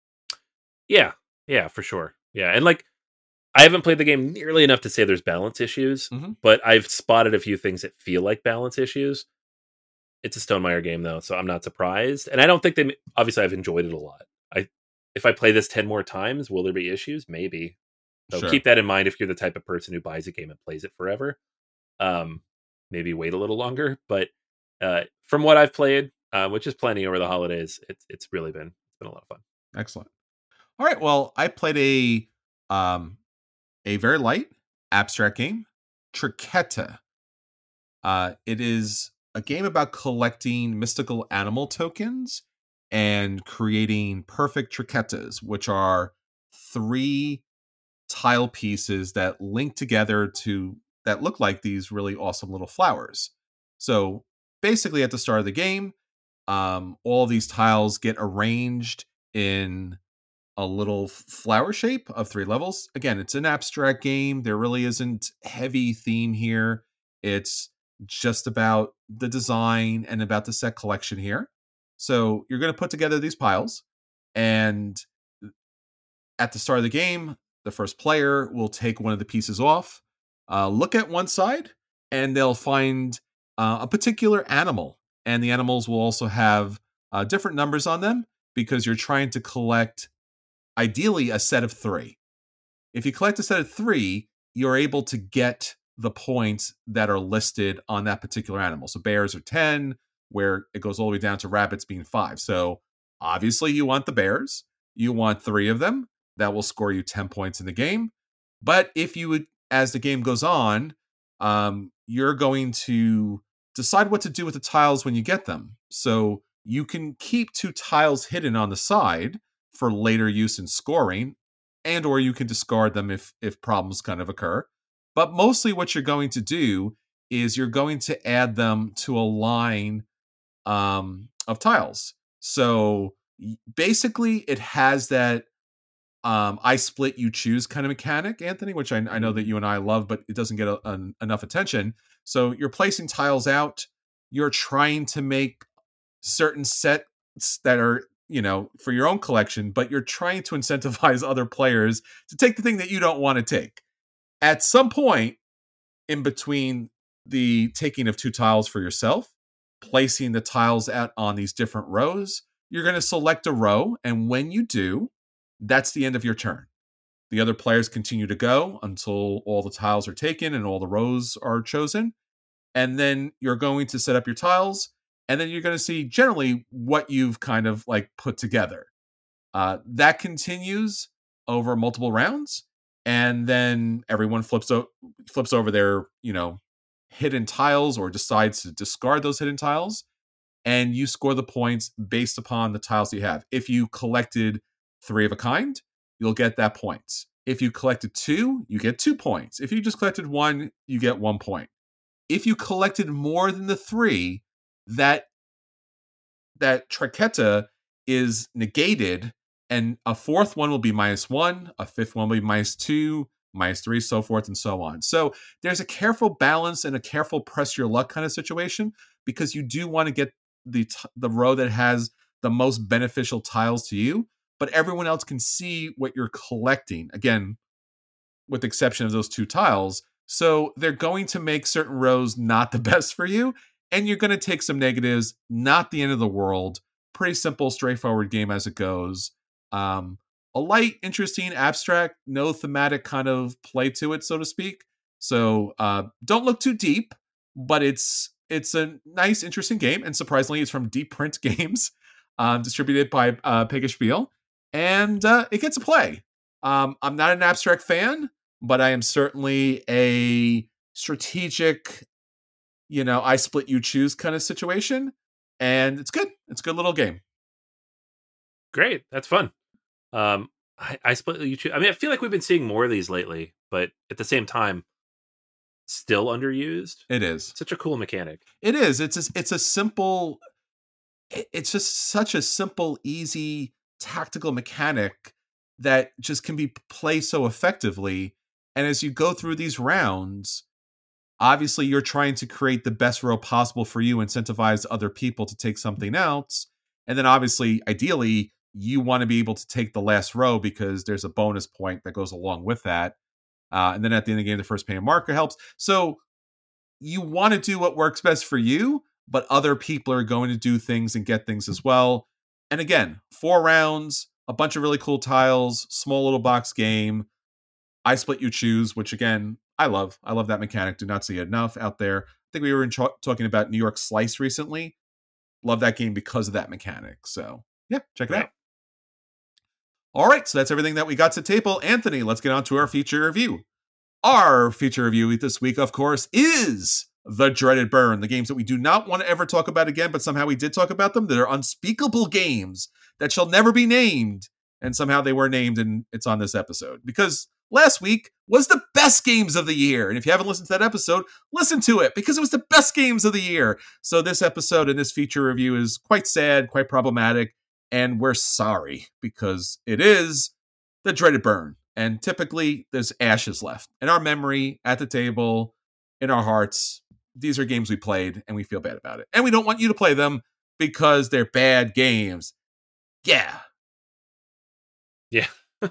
Yeah, yeah, for sure. Yeah, and like I haven't played the game nearly enough to say there's balance issues, Mm-hmm. but I've spotted a few things that feel like balance issues. It's a Stonemaier game though, so I'm not surprised. And I don't think they obviously I've enjoyed it a lot. I if I play this ten more times, will there be issues? Maybe. So Sure. keep that in mind if you're the type of person who buys a game and plays it forever. Um, maybe wait a little longer, but uh, from what I've played, uh, which is plenty over the holidays, it's it's really been it's been a lot of fun. Excellent. All right. Well, I played a um a very light abstract game, Triqueta. Uh, it is a game about collecting mystical animal tokens and creating perfect triquetas, which are three tile pieces that link together to that look like these really awesome little flowers. So basically, at the start of the game, um, all these tiles get arranged in a little flower shape of three levels. Again, it's an abstract game. There really isn't heavy theme here. It's just about the design and about the set collection here. So you're going to put together these piles, and at the start of the game, the first player will take one of the pieces off, uh, look at one side, and they'll find uh, a particular animal. And the animals will also have uh, different numbers on them because you're trying to collect, ideally, a set of three. If you collect a set of three, you're able to get the points that are listed on that particular animal. So bears are ten, where it goes all the way down to rabbits being five. So obviously you want the bears. You want three of them. That will score you ten points in the game. But if you would, as the game goes on, um, you're going to decide what to do with the tiles when you get them. So you can keep two tiles hidden on the side for later use in scoring, and or you can discard them if if problems kind of occur. But mostly what you're going to do is you're going to add them to a line um, of tiles. So basically it has that um, I split, you choose kind of mechanic, Anthony, which I, I know that you and I love, but it doesn't get a, an, enough attention. So you're placing tiles out. You're trying to make certain sets that are, you know, for your own collection, but you're trying to incentivize other players to take the thing that you don't want to take. At some point in between the taking of two tiles for yourself, placing the tiles out on these different rows, you're going to select a row. And when you do, that's the end of your turn. The other players continue to go until all the tiles are taken and all the rows are chosen. And then you're going to set up your tiles. And then you're going to see generally what you've kind of like put together. Uh, that continues over multiple rounds. And then everyone flips, o- flips over their, you know, hidden tiles or decides to discard those hidden tiles. And you score the points based upon the tiles you have. If you collected three of a kind, you'll get that points. If you collected two, you get two points. If you just collected one, you get one point. If you collected more than the three, that that triqueta is negated, and a fourth one will be minus one, a fifth one will be minus two, minus three, so forth and so on. So there's a careful balance and a careful press your luck kind of situation, because you do want to get the t- the row that has the most beneficial tiles to you, but everyone else can see what you're collecting. Again, with the exception of those two tiles, So they're going to make certain rows not the best for you, and you're going to take some negatives, not the end of the world. Pretty simple, straightforward game as it goes. Um, a light, interesting, abstract, no thematic kind of play to it, so to speak. So uh, don't look too deep, but it's it's a nice, interesting game. And surprisingly, it's from Deep Print Games, um, distributed by uh, Pegaspiel. And uh, it gets a play. Um, I'm not an abstract fan, but I am certainly a strategic, you know, I split you choose kind of situation. And it's good. It's a good little game. Great. That's fun. Um, I, I split you choose. I mean, I feel like we've been seeing more of these lately, but at the same time, still underused. It is. Such a cool mechanic. It is. It's a, it's a simple, it's just such a simple, easy, tactical mechanic that just can be played so effectively. And as you go through these rounds, obviously you're trying to create the best row possible for you, incentivize other people to take something else. And then obviously, ideally, you want to be able to take the last row because there's a bonus point that goes along with that. Uh, and then at the end of the game, the first painted marker helps. So you want to do what works best for you, but other people are going to do things and get things as well. And again, four rounds, a bunch of really cool tiles, small little box game. I split you choose, which again, I love. I love that mechanic. Do not see it enough out there. I think we were in ch- talking about New York Slice recently. Love that game because of that mechanic. So yeah, check it Right. out. All right, so that's everything that we got to table. Anthony, let's get on to our feature review. Our feature review this week, of course, is The Dreaded Burn, the games that we do not want to ever talk about again, but somehow we did talk about them. They're unspeakable games that shall never be named, and somehow they were named, and it's on this episode. Because last week was the best games of the year, and if you haven't listened to that episode, listen to it, because it was the best games of the year. So this episode and this feature review is quite sad, quite problematic, and we're sorry, because it is The Dreaded Burn. And typically, there's ashes left in our memory, at the table, in our hearts. These are games we played, and we feel bad about it. And we don't want you to play them because they're bad games. Yeah. Yeah.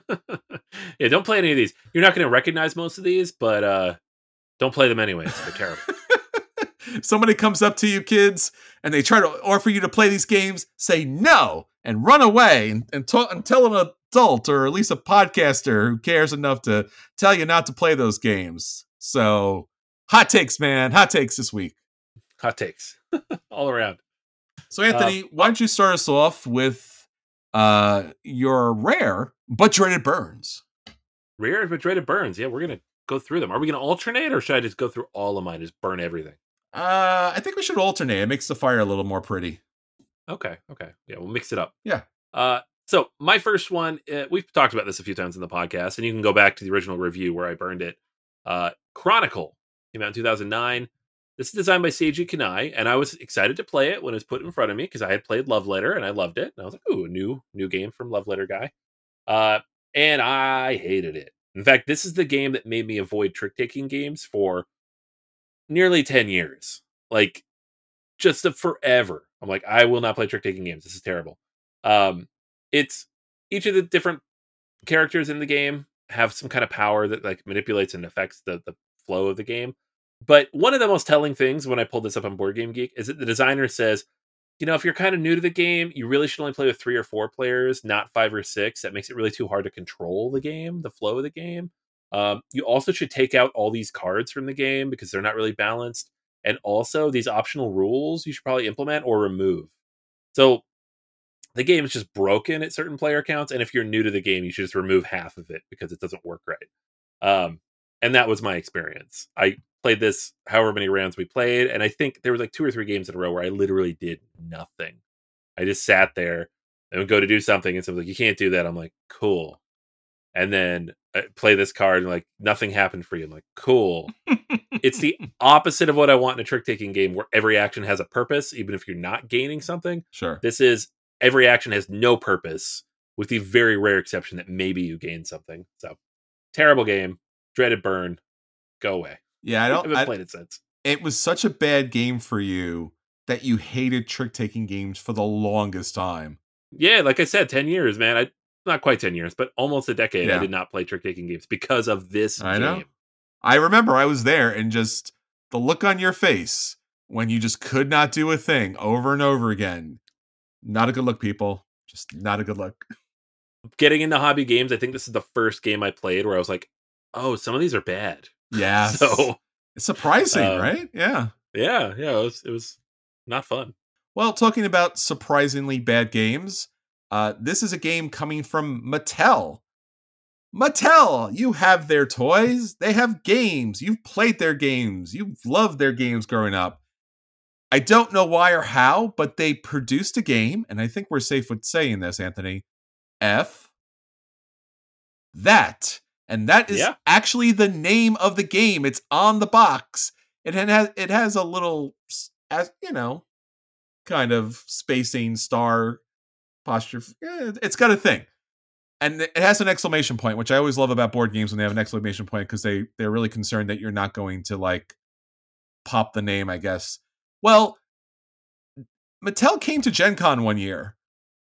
Yeah, don't play any of these. You're not going to recognize most of these, but uh, don't play them anyways. They're terrible. Somebody comes up to you, kids, and they try to offer you to play these games, say no, and run away, and, and, talk, and tell an adult or at least a podcaster who cares enough to tell you not to play those games. So, hot takes, man. Hot takes this week. Hot takes. All around. So, Anthony, uh, why don't you start us off with uh, your rare but dreaded burns? Rare but dreaded burns. Yeah, we're going to go through them. Are we going to alternate, or should I just go through all of mine, just burn everything? Uh, I think we should alternate. It makes the fire a little more pretty. Okay, okay. Yeah, we'll mix it up. Yeah. Uh, so my first one, uh, we've talked about this a few times in the podcast, and you can go back to the original review where I burned it. Uh, Chronicle came out in two thousand nine. This is designed by Seiji Kanai, and I was excited to play it when it was put in front of me because I had played Love Letter and I loved it. And I was like, ooh, a new, new game from Love Letter guy. Uh, and I hated it. In fact, this is the game that made me avoid trick-taking games for nearly ten years. Like, just a forever. I'm like, I will not play trick-taking games. This is terrible. Um, it's each of the different characters in the game have some kind of power that like manipulates and affects the, the flow of the game. But one of the most telling things when I pulled this up on Board Game Geek is that the designer says, you know, if you're kind of new to the game, you really should only play with three or four players, not five or six. That makes it really too hard to control the game, the flow of the game. Um, you also should take out all these cards from the game because they're not really balanced. And also these optional rules you should probably implement or remove. So the game is just broken at certain player counts. And if you're new to the game, you should just remove half of it because it doesn't work right. Um, and that was my experience. I played this however many rounds we played. And I think there was like two or three games in a row where I literally did nothing. I just sat there and would go to do something. And someone's like, you can't do that. I'm like, cool. And then I play this card and like nothing happened for you. I'm like, cool. It's the opposite of what I want in a trick-taking game where every action has a purpose, even if you're not gaining something. Sure. This is every action has no purpose, with the very rare exception that maybe you gain something. So, terrible game. Dreaded burn. Go away. Yeah, I don't. I haven't I, played it since. It was such a bad game for you that you hated trick-taking games for the longest time. Yeah, like I said, ten years, man. I not quite ten years, but almost a decade. Yeah. I did not play trick-taking games because of this I game. know. I remember I was there, and just the look on your face when you just could not do a thing over and over again. Not a good look, people. Just not a good look. Getting into hobby games, I think this is the first game I played where I was like, oh, some of these are bad. Yeah. So it's surprising, um, right? Yeah. Yeah, yeah, it was, it was not fun. Well, talking about surprisingly bad games, uh, this is a game coming from Mattel. Mattel, you have their toys. They have games. You've played their games. You've loved their games growing up. I don't know why or how, but they produced a game, and I think we're safe with saying this, Anthony. F. That. And that is yeah. actually the name of the game. It's on the box. It has, it has a little, as you know, kind of spacing star posture. It's got a thing. And it has an exclamation point, which I always love about board games when they have an exclamation point, because they, they're really concerned that you're not going to, like, pop the name, I guess. Well, Mattel came to Gen Con one year,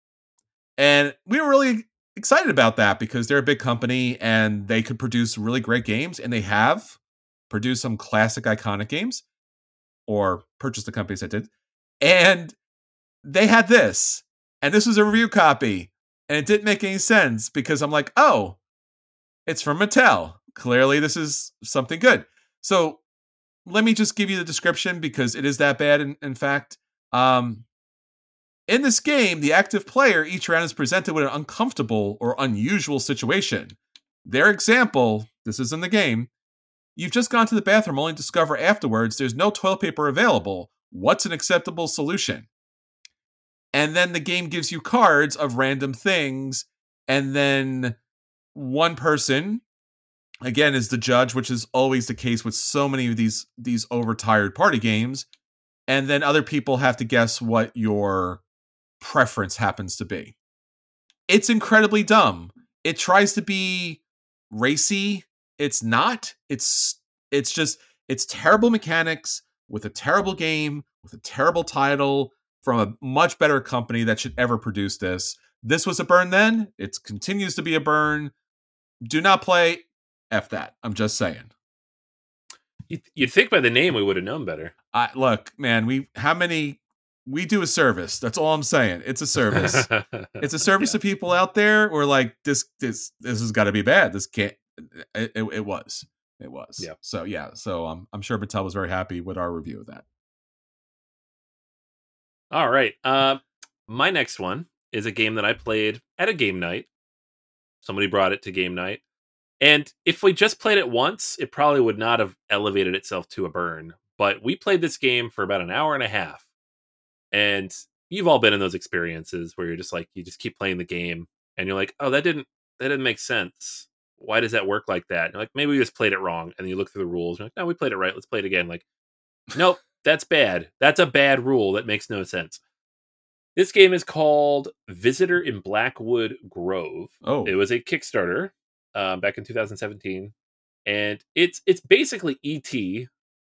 and we were really excited about that because they're a big company and they could produce really great games, and they have produced some classic, iconic games, or purchased the companies that did. And they had this, and this was a review copy, and it didn't make any sense because I'm like, oh, it's from Mattel. Clearly, this is something good. So let me just give you the description because it is that bad. In, in fact, um, in this game, the active player each round is presented with an uncomfortable or unusual situation. Their example, this is in the game, you've just gone to the bathroom only to discover afterwards there's no toilet paper available. What's an acceptable solution? And then the game gives you cards of random things, and then one person, again, is the judge, which is always the case with so many of these these overtired party games. And then other people have to guess what your preference happens to be. It's incredibly dumb. It tries to be racy. It's not. It's it's just, it's terrible mechanics with a terrible game, with a terrible title from a much better company that should ever produce this. This was a burn then. It continues to be a burn. Do not play. F that. I'm just saying. You'd, you'd think by the name we would have known better. I, look, man, we how many we do a service. That's all I'm saying. It's a service. It's a service yeah. to people out there. We're like, this, this, this has got to be bad. This can't. It, it, it was. It was. Yeah. So yeah. So um, I'm sure Mattel was very happy with our review of that. All right. Uh, my next one is a game that I played at a game night. Somebody brought it to game night. And if we just played it once, it probably would not have elevated itself to a burn. But we played this game for about an hour and a half. And you've all been in those experiences where you're just like, you just keep playing the game and you're like, oh, that didn't, that didn't make sense. Why does that work like that? And you're like, maybe we just played it wrong. And then you look through the rules. And you're like, no, we played it right. Let's play it again. Like, nope, that's bad. That's a bad rule. That makes no sense. This game is called Visitor in Blackwood Grove. Oh, it was a Kickstarter um, back in two thousand seventeen, and it's it's basically E T,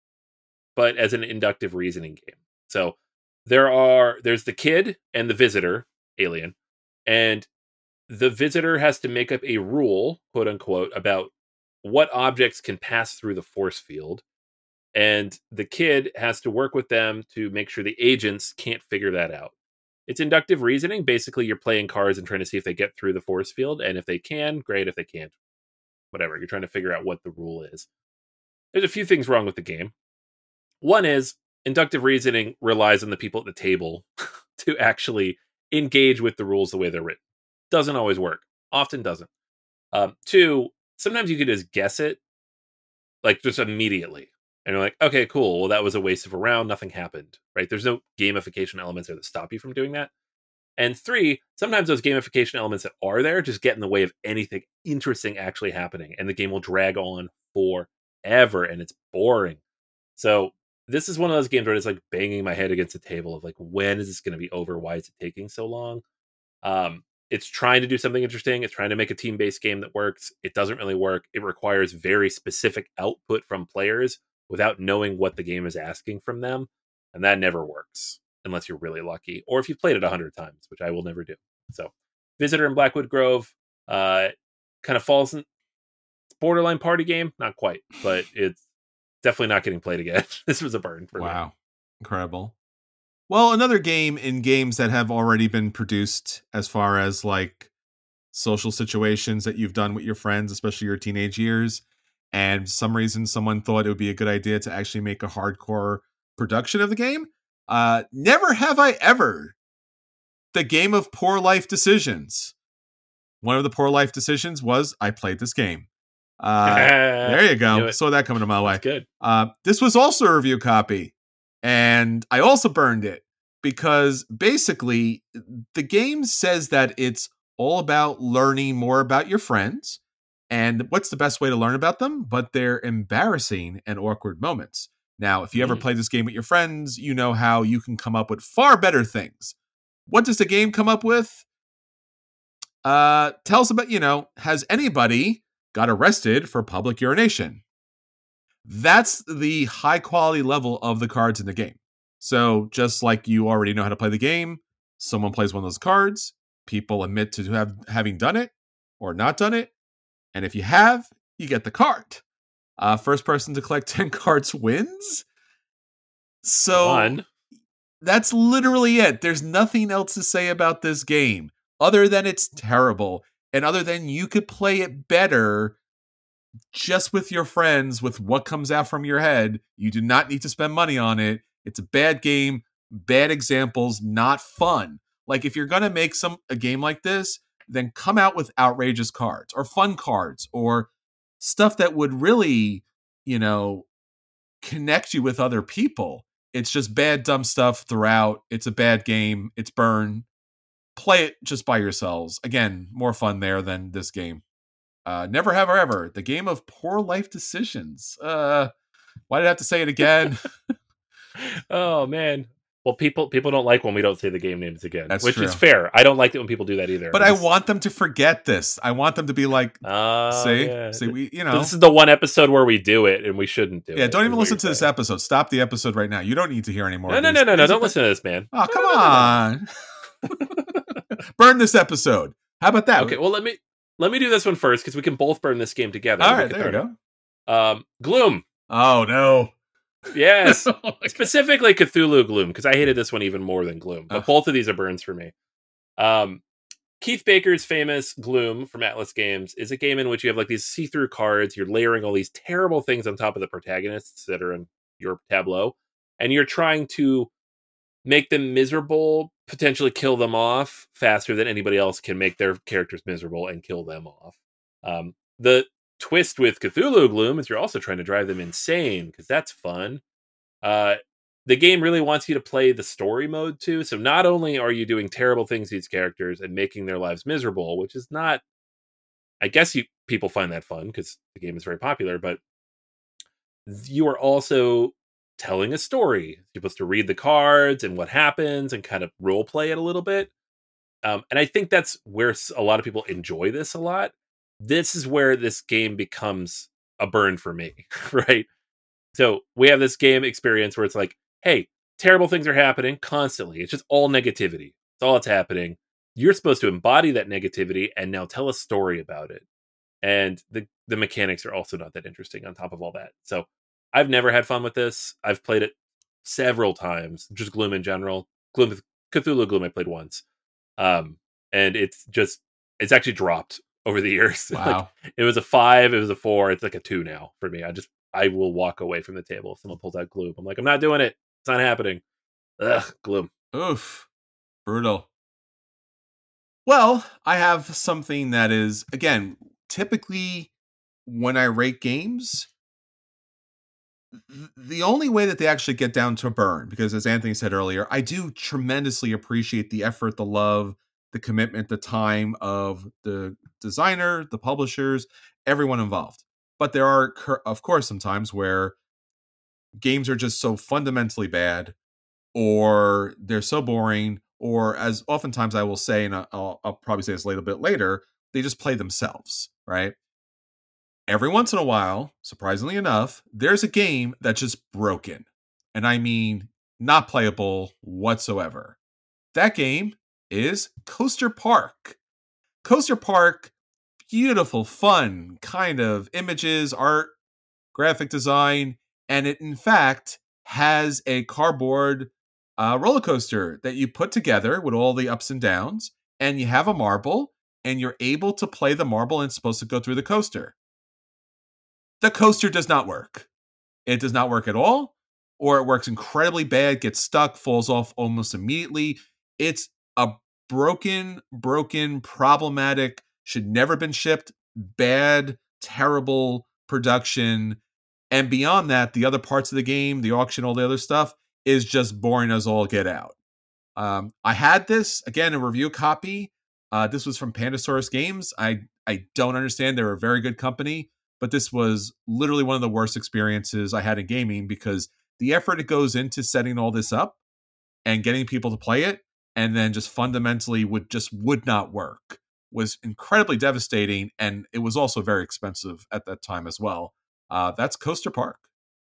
but as an inductive reasoning game. So there are there's the kid and the visitor, alien, and the visitor has to make up a rule, quote unquote, about what objects can pass through the force field, and the kid has to work with them to make sure the agents can't figure that out. It's inductive reasoning. Basically, you're playing cards and trying to see if they get through the force field. And if they can, great. If they can't, whatever. You're trying to figure out what the rule is. There's a few things wrong with the game. One is inductive reasoning relies on the people at the table to actually engage with the rules the way they're written. Doesn't always work. Often doesn't. Um, two, sometimes you can just guess it, like just immediately. And you're like, okay, cool. Well, that was a waste of a round. Nothing happened, right? There's no gamification elements there that stop you from doing that. And three, sometimes those gamification elements that are there just get in the way of anything interesting actually happening. And the game will drag on forever and it's boring. So this is one of those games where it's like banging my head against the table of like, when is this going to be over? Why is it taking so long? Um, it's trying to do something interesting. It's trying to make a team-based game that works. It doesn't really work. It requires very specific output from players without knowing what the game is asking from them. And that never works unless you're really lucky. Or if you've played it a hundred times, which I will never do. So Visitor in Blackwood Grove uh, kind of falls in, it's borderline party game, not quite, but it's definitely not getting played again. This was a burn for wow. me. Wow, incredible. Well, another game in games that have already been produced, as far as like social situations that you've done with your friends, especially your teenage years, and for some reason someone thought it would be a good idea to actually make a hardcore production of the game. Uh, never have I ever. The game of poor life decisions. One of the poor life decisions was I played this game. Uh, there you go. Saw that coming to my way. That's good. Uh, this was also a review copy, and I also burned it because basically the game says that it's all about learning more about your friends. And what's the best way to learn about them? But their embarrassing and awkward moments. Now, if you ever Mm. play this game with your friends, you know how you can come up with far better things. What does the game come up with? Uh, tell us about, you know, has anybody got arrested for public urination? That's the high quality level of the cards in the game. So just like you already know how to play the game, someone plays one of those cards, people admit to have having done it or not done it. And if you have, you get the card. Uh, first person to collect ten cards wins. So Fun. that's literally it. There's nothing else to say about this game other than it's terrible. And other than you could play it better just with your friends with what comes out from your head. You do not need to spend money on it. It's a bad game, bad examples, not fun. Like if you're going to make some a game like this, then come out with outrageous cards or fun cards or stuff that would really, you know, connect you with other people. It's just bad, dumb stuff throughout. It's a bad game. It's burn. Play it just by yourselves. Again, more fun there than this game. Uh, never have I ever. The game of poor life decisions. Uh, why did I have to say it again? Oh man. Well, people people don't like when we don't say the game names again, That's which true. is fair. I don't like it when people do that either. But I want them to forget this. I want them to be like, uh, see, yeah. see, we, you know, But this is the one episode where we do it, and we shouldn't do yeah. it. Don't is even what listen you're to this saying. episode. Stop the episode right now. You don't need to hear anymore. No, of no, these. no, no, no! These are Don't the- listen to this, man. Oh, come No, no, no, on. Burn this episode. How about that? Okay, well let me let me do this one first because we can both burn this game together. All We right, can there you throw go. it. Um, Gloom. Oh no. Yes. Oh, my God. Specifically Cthulhu Gloom, because I hated this one even more than Gloom. But Ugh. both of these are burns for me. Um, Keith Baker's famous Gloom from Atlas Games is a game in which you have like these see-through cards. You're layering all these terrible things on top of the protagonists that are in your tableau, and you're trying to make them miserable, potentially kill them off faster than anybody else can make their characters miserable and kill them off. Um, the twist with Cthulhu Gloom is you're also trying to drive them insane, because that's fun. Uh, the game really wants you to play the story mode too. So not only are you doing terrible things to these characters and making their lives miserable, which is not, I guess you people find that fun because the game is very popular, but you are also telling a story. You're supposed to read the cards and what happens and kind of role play it a little bit. Um, and I think that's where s- a lot of people enjoy this a lot. This is where this game becomes a burn for me, right? So we have this game experience where it's like, hey, terrible things are happening constantly. It's just all negativity. It's all that's happening. You're supposed to embody that negativity and now tell a story about it. And the, the mechanics are also not that interesting on top of all that. So I've never had fun with this. I've played it several times, just Gloom in general. Gloom, Cthulhu Gloom I played once. Um, and it's just, it's actually dropped over the years. Wow. Like, it was a five, it was a four, it's like a two now for me. I just, I will walk away from the table if someone pulls out Gloom. I'm like, I'm not doing it. It's not happening. Ugh, Gloom. Oof. Brutal. Well, I have something that is, again, typically when I rate games, th- the only way that they actually get down to burn, because as Anthony said earlier, I do tremendously appreciate the effort, the love, the commitment, the time of the designer, the publishers, everyone involved. But there are, cur- of course, some times where games are just so fundamentally bad, or they're so boring, or as oftentimes I will say, and I'll, I'll probably say this a little bit later, they just play themselves, right? Every once in a while, surprisingly enough, there's a game that's just broken. And I mean, not playable whatsoever. That game is Coaster Park. Coaster Park beautiful, fun kind of images, art, graphic design, and it in fact has a cardboard uh, roller coaster that you put together with all the ups and downs, and you have a marble, and you're able to play the marble, and it's supposed to go through the coaster. The coaster does not work. It does not work at all, or it works incredibly bad, gets stuck, falls off almost immediately. It's a broken, broken, problematic, should never have been shipped, bad, terrible production. And beyond that, the other parts of the game, the auction, all the other stuff, is just boring as all get out. Um, I had this, again, a review copy. Uh, this was from Pandasaurus Games. I, I don't understand. They're a very good company, but this was literally one of the worst experiences I had in gaming because the effort it goes into setting all this up and getting people to play it, and then just fundamentally would just would not work, was incredibly devastating, and it was also very expensive at that time as well. Uh, that's Coaster Park.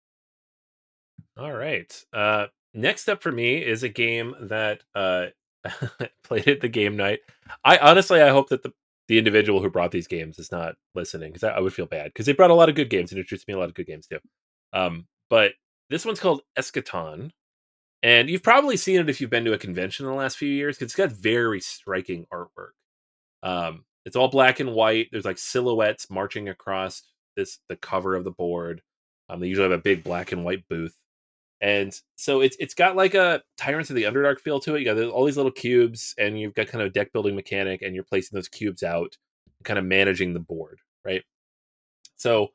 All right. Uh, next up for me is a game that uh, played at the game night. I honestly, I hope that the, the individual who brought these games is not listening, because I, I would feel bad, because they brought a lot of good games and introduced me a lot of good games too. Um, but this one's called Eschaton, and you've probably seen it if you've been to a convention in the last few years, because it's got very striking artwork. Um, it's all black and white. There's like silhouettes marching across this the cover of the board. Um, they usually have a big black and white booth. And so it's it's got like a Tyrants of the Underdark feel to it. You got all these little cubes, and you've got kind of a deck building mechanic, and you're placing those cubes out, kind of managing the board, right? So,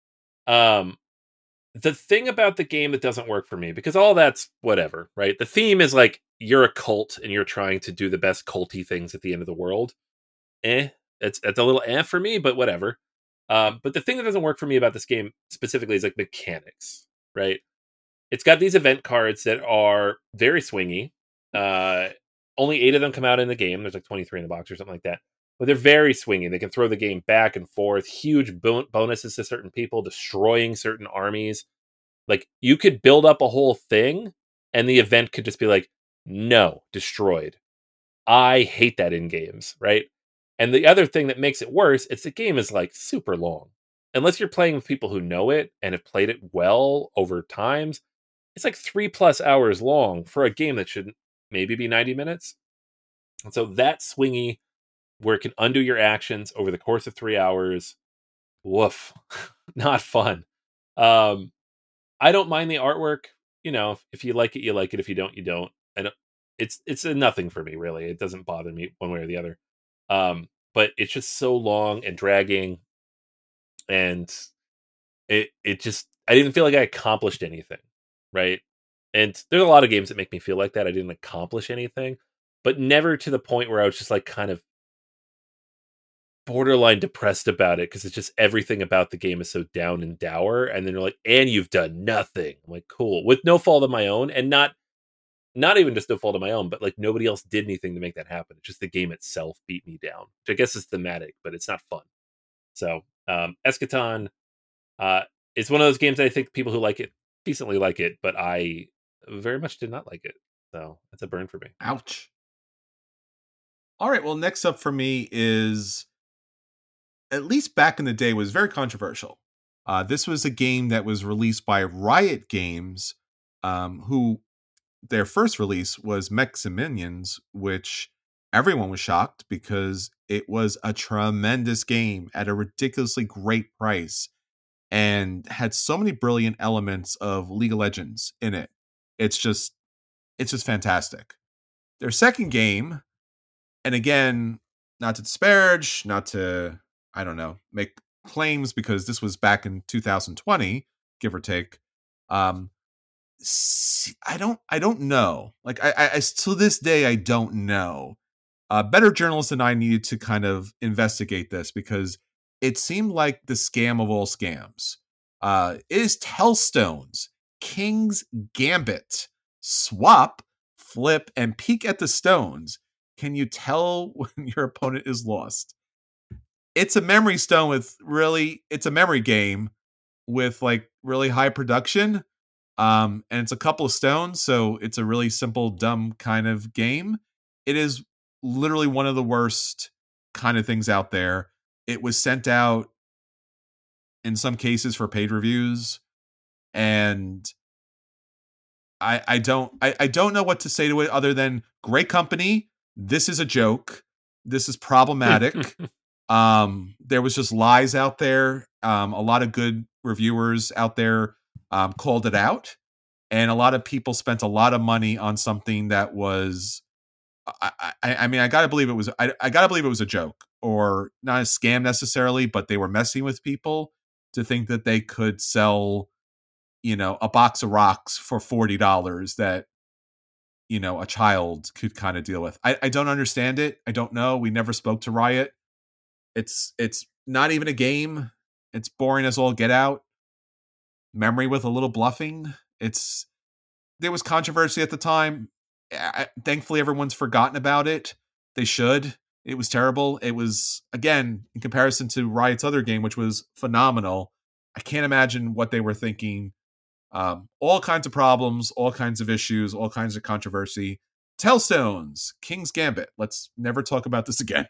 um, the thing about the game that doesn't work for me, because all that's whatever, right? The theme is like you're a cult and you're trying to do the best culty things at the end of the world. Eh, it's it's a little eh for me, but whatever. Um, but the thing that doesn't work for me about this game specifically is like mechanics, right? It's got these event cards that are very swingy. Uh, only eight of them come out in the game. There's like twenty-three in the box or something like that. But they're very swingy. They can throw the game back and forth. Huge bon- bonuses to certain people, destroying certain armies. Like, you could build up a whole thing, and the event could just be like, no, destroyed. I hate that in games, right? And the other thing that makes it worse, it's the game is like super long. Unless you're playing with people who know it and have played it well over times, it's like three plus hours long for a game that should maybe be ninety minutes. And so that swingy, where it can undo your actions over the course of three hours, woof, not fun. Um, I don't mind the artwork. You know, if, if you like it, you like it. If you don't, you don't. I don't. It's it's a nothing for me, really. It doesn't bother me one way or the other. Um, but it's just so long and dragging, and it it just I didn't feel like I accomplished anything, right? And there's a lot of games that make me feel like that. I didn't accomplish anything, but never to the point where I was just like kind of borderline depressed about it, because it's just everything about the game is so down and dour. And then you're like, and you've done nothing. I'm like, cool, with no fault of my own, and not not even just no fault of my own, but like nobody else did anything to make that happen. It's just the game itself beat me down, which I guess is thematic, but it's not fun. So um, Eschaton uh, is one of those games that I think people who like it decently like it, but I very much did not like it. So that's a burn for me. Ouch. All right, well, next up for me is, at least back in the day, was very controversial. Uh, this was a game that was released by Riot Games, um, who their first release was Mechs and Minions, which everyone was shocked because it was a tremendous game at a ridiculously great price and had so many brilliant elements of League of Legends in it. It's just, it's just fantastic. Their second game, and again, not to disparage, not to, I don't know, make claims, because this was back in two thousand twenty, give or take. Um, I don't, I don't know. Like, I, I, to this day, I don't know. Uh, better journalists than I needed to kind of investigate this, because it seemed like the scam of all scams. Uh, it is Telstone's King's Gambit. Swap, flip, and peek at the stones. Can you tell when your opponent is lost? It's a memory stone with really, it's a memory game with like really high production. Um, and it's a couple of stones, so it's a really simple, dumb kind of game. It is literally one of the worst kind of things out there. it was sent out in some cases for paid reviews, and I I don't I, I don't know what to say to it other than great company. This is a joke. This is problematic. um, there was just lies out there. Um, a lot of good reviewers out there um, called it out, and a lot of people spent a lot of money on something that was. I, I, I mean, I gotta believe it was. I, I gotta believe it was a joke, or not a scam necessarily, but they were messing with people to think that they could sell, you know, a box of rocks for forty dollars that, you know, a child could kind of deal with. I, I don't understand it. I don't know. We never spoke to Riot. It's it's not even a game. It's boring as all get out. Memory with a little bluffing. It's there was controversy at the time. I, thankfully, everyone's forgotten about it. They should. It was terrible. It was, again, in comparison to Riot's other game, which was phenomenal. I can't imagine what they were thinking. Um, all kinds of problems, all kinds of issues, all kinds of controversy. Tellstones, King's Gambit. Let's never talk about this again.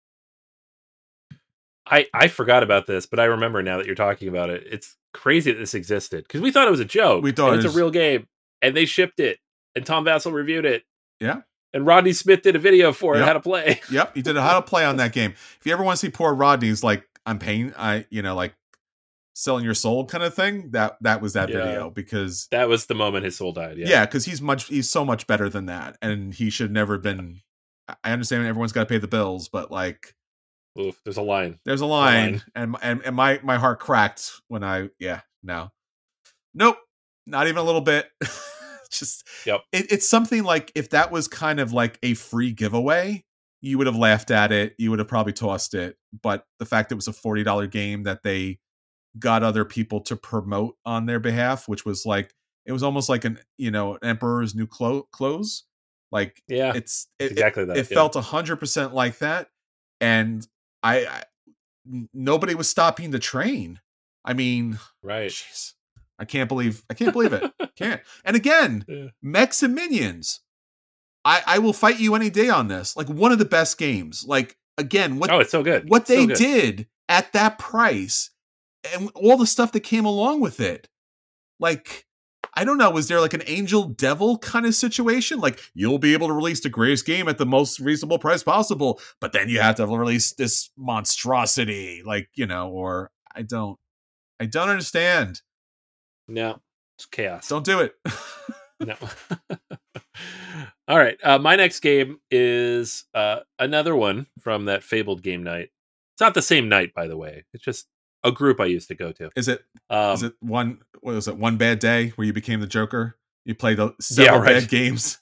I, I forgot about this, but I remember now that you're talking about it. It's crazy that this existed because we thought it was a joke. We thought it was it was... a real game, and they shipped it, and Tom Vassell reviewed it. Yeah. And Rodney Smith did a video for it, yep. how to play. Yep, he did a how to play on that game. If you ever want to see poor Rodney's like, I'm paying, I you know, like selling your soul kind of thing, that that was that yeah. video, because that was the moment his soul died. Yeah, yeah, because he's much he's so much better than that, and he should never been. I understand everyone's got to pay the bills, but like, oof, there's a line. There's a line, a line. and and and my my heart cracked when I yeah no, nope, not even a little bit. Just yep. It, it's something like if that was kind of like a free giveaway, you would have laughed at it. You would have probably tossed it. But the fact it was a forty dollars game that they got other people to promote on their behalf, which was like, it was almost like an, you know, an Emperor's New Clo- Clothes. Like, yeah, it's it, exactly that. It, it yeah. felt one hundred percent like that. And I, I, nobody was stopping the train. I mean, right. Geez. I can't believe I can't believe it. Can't. And again, yeah. Mechs and Minions. I, I will fight you any day on this. Like one of the best games. Like again, what oh, it's so good. What it's they so good. did at that price and all the stuff that came along with it. Like, I don't know, was there like an angel devil kind of situation? Like you'll be able to release the greatest game at the most reasonable price possible, but then you have to release this monstrosity, like, you know, or I don't I don't understand. No, it's chaos. Don't do it. No. All right. Uh, my next game is uh, another one from that fabled game night. It's not the same night, by the way. It's just a group I used to go to. Is it? Um, is it one? What was it? One bad day where you became the Joker? You played the several yeah, right. bad games.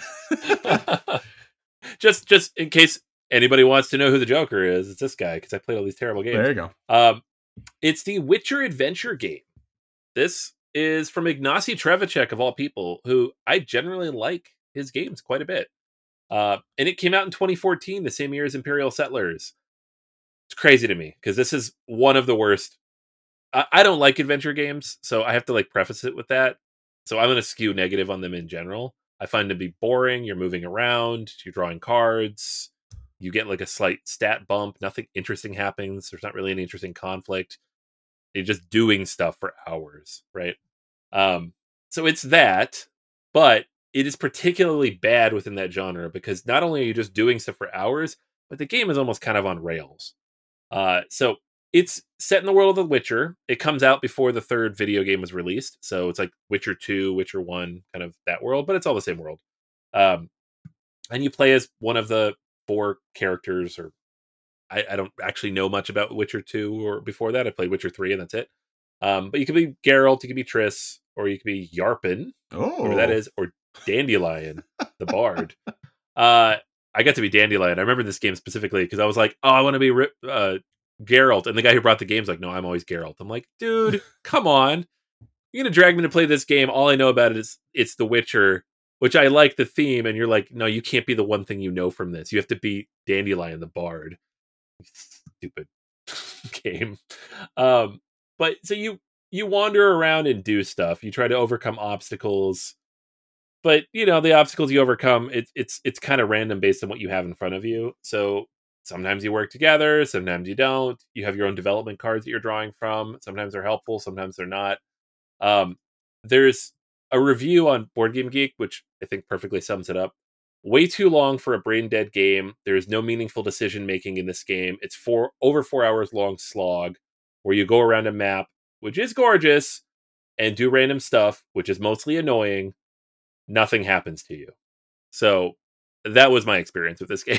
just, just in case anybody wants to know who the Joker is, it's this guy because I played all these terrible games. There you go. Um, it's the Witcher Adventure game. This is from Ignacy Trzewiczek, of all people, who I generally like his games quite a bit. Uh, and it came out in twenty fourteen, the same year as Imperial Settlers. It's crazy to me, because this is one of the worst. I, I don't like adventure games, so I have to like preface it with that. So I'm going to skew negative on them in general. I find them to be boring. You're moving around, you're drawing cards, you get like a slight stat bump, nothing interesting happens, there's not really any interesting conflict. You're just doing stuff for hours, right? Um, so it's that, but it is particularly bad within that genre because not only are you just doing stuff for hours, but the game is almost kind of on rails. Uh, so it's set in the world of The Witcher. It comes out before the third video game was released. So it's like Witcher two, Witcher one, kind of that world, but it's all the same world. Um, and you play as one of the four characters, or I, I don't actually know much about Witcher two or before that. I played Witcher three and that's it. Um, but you could be Geralt, you could be Triss, or you could be Yarpen, oh. whatever that is, or Dandelion, the bard. Uh, I got to be Dandelion. I remember this game specifically because I was like, oh, I want to be uh, Geralt. And the guy who brought the game's like, no, I'm always Geralt. I'm like, dude, come on. You're going to drag me to play this game. All I know about it is it's The Witcher, which I like the theme. And you're like, no, you can't be the one thing you know from this. You have to be Dandelion, the bard. Stupid game. Um, but so you, you wander around and do stuff. You try to overcome obstacles. But, you know, the obstacles you overcome, it, it's it's kind of random based on what you have in front of you. So sometimes you work together, sometimes you don't. You have your own development cards that you're drawing from. Sometimes they're helpful, sometimes they're not. Um, there's a review on Board Game Geek, which I think perfectly sums it up. Way too long for a brain dead game. There is no meaningful decision making in this game. It's four over four hours long slog where you go around a map, which is gorgeous, and do random stuff, which is mostly annoying. Nothing happens to you. So that was my experience with this game.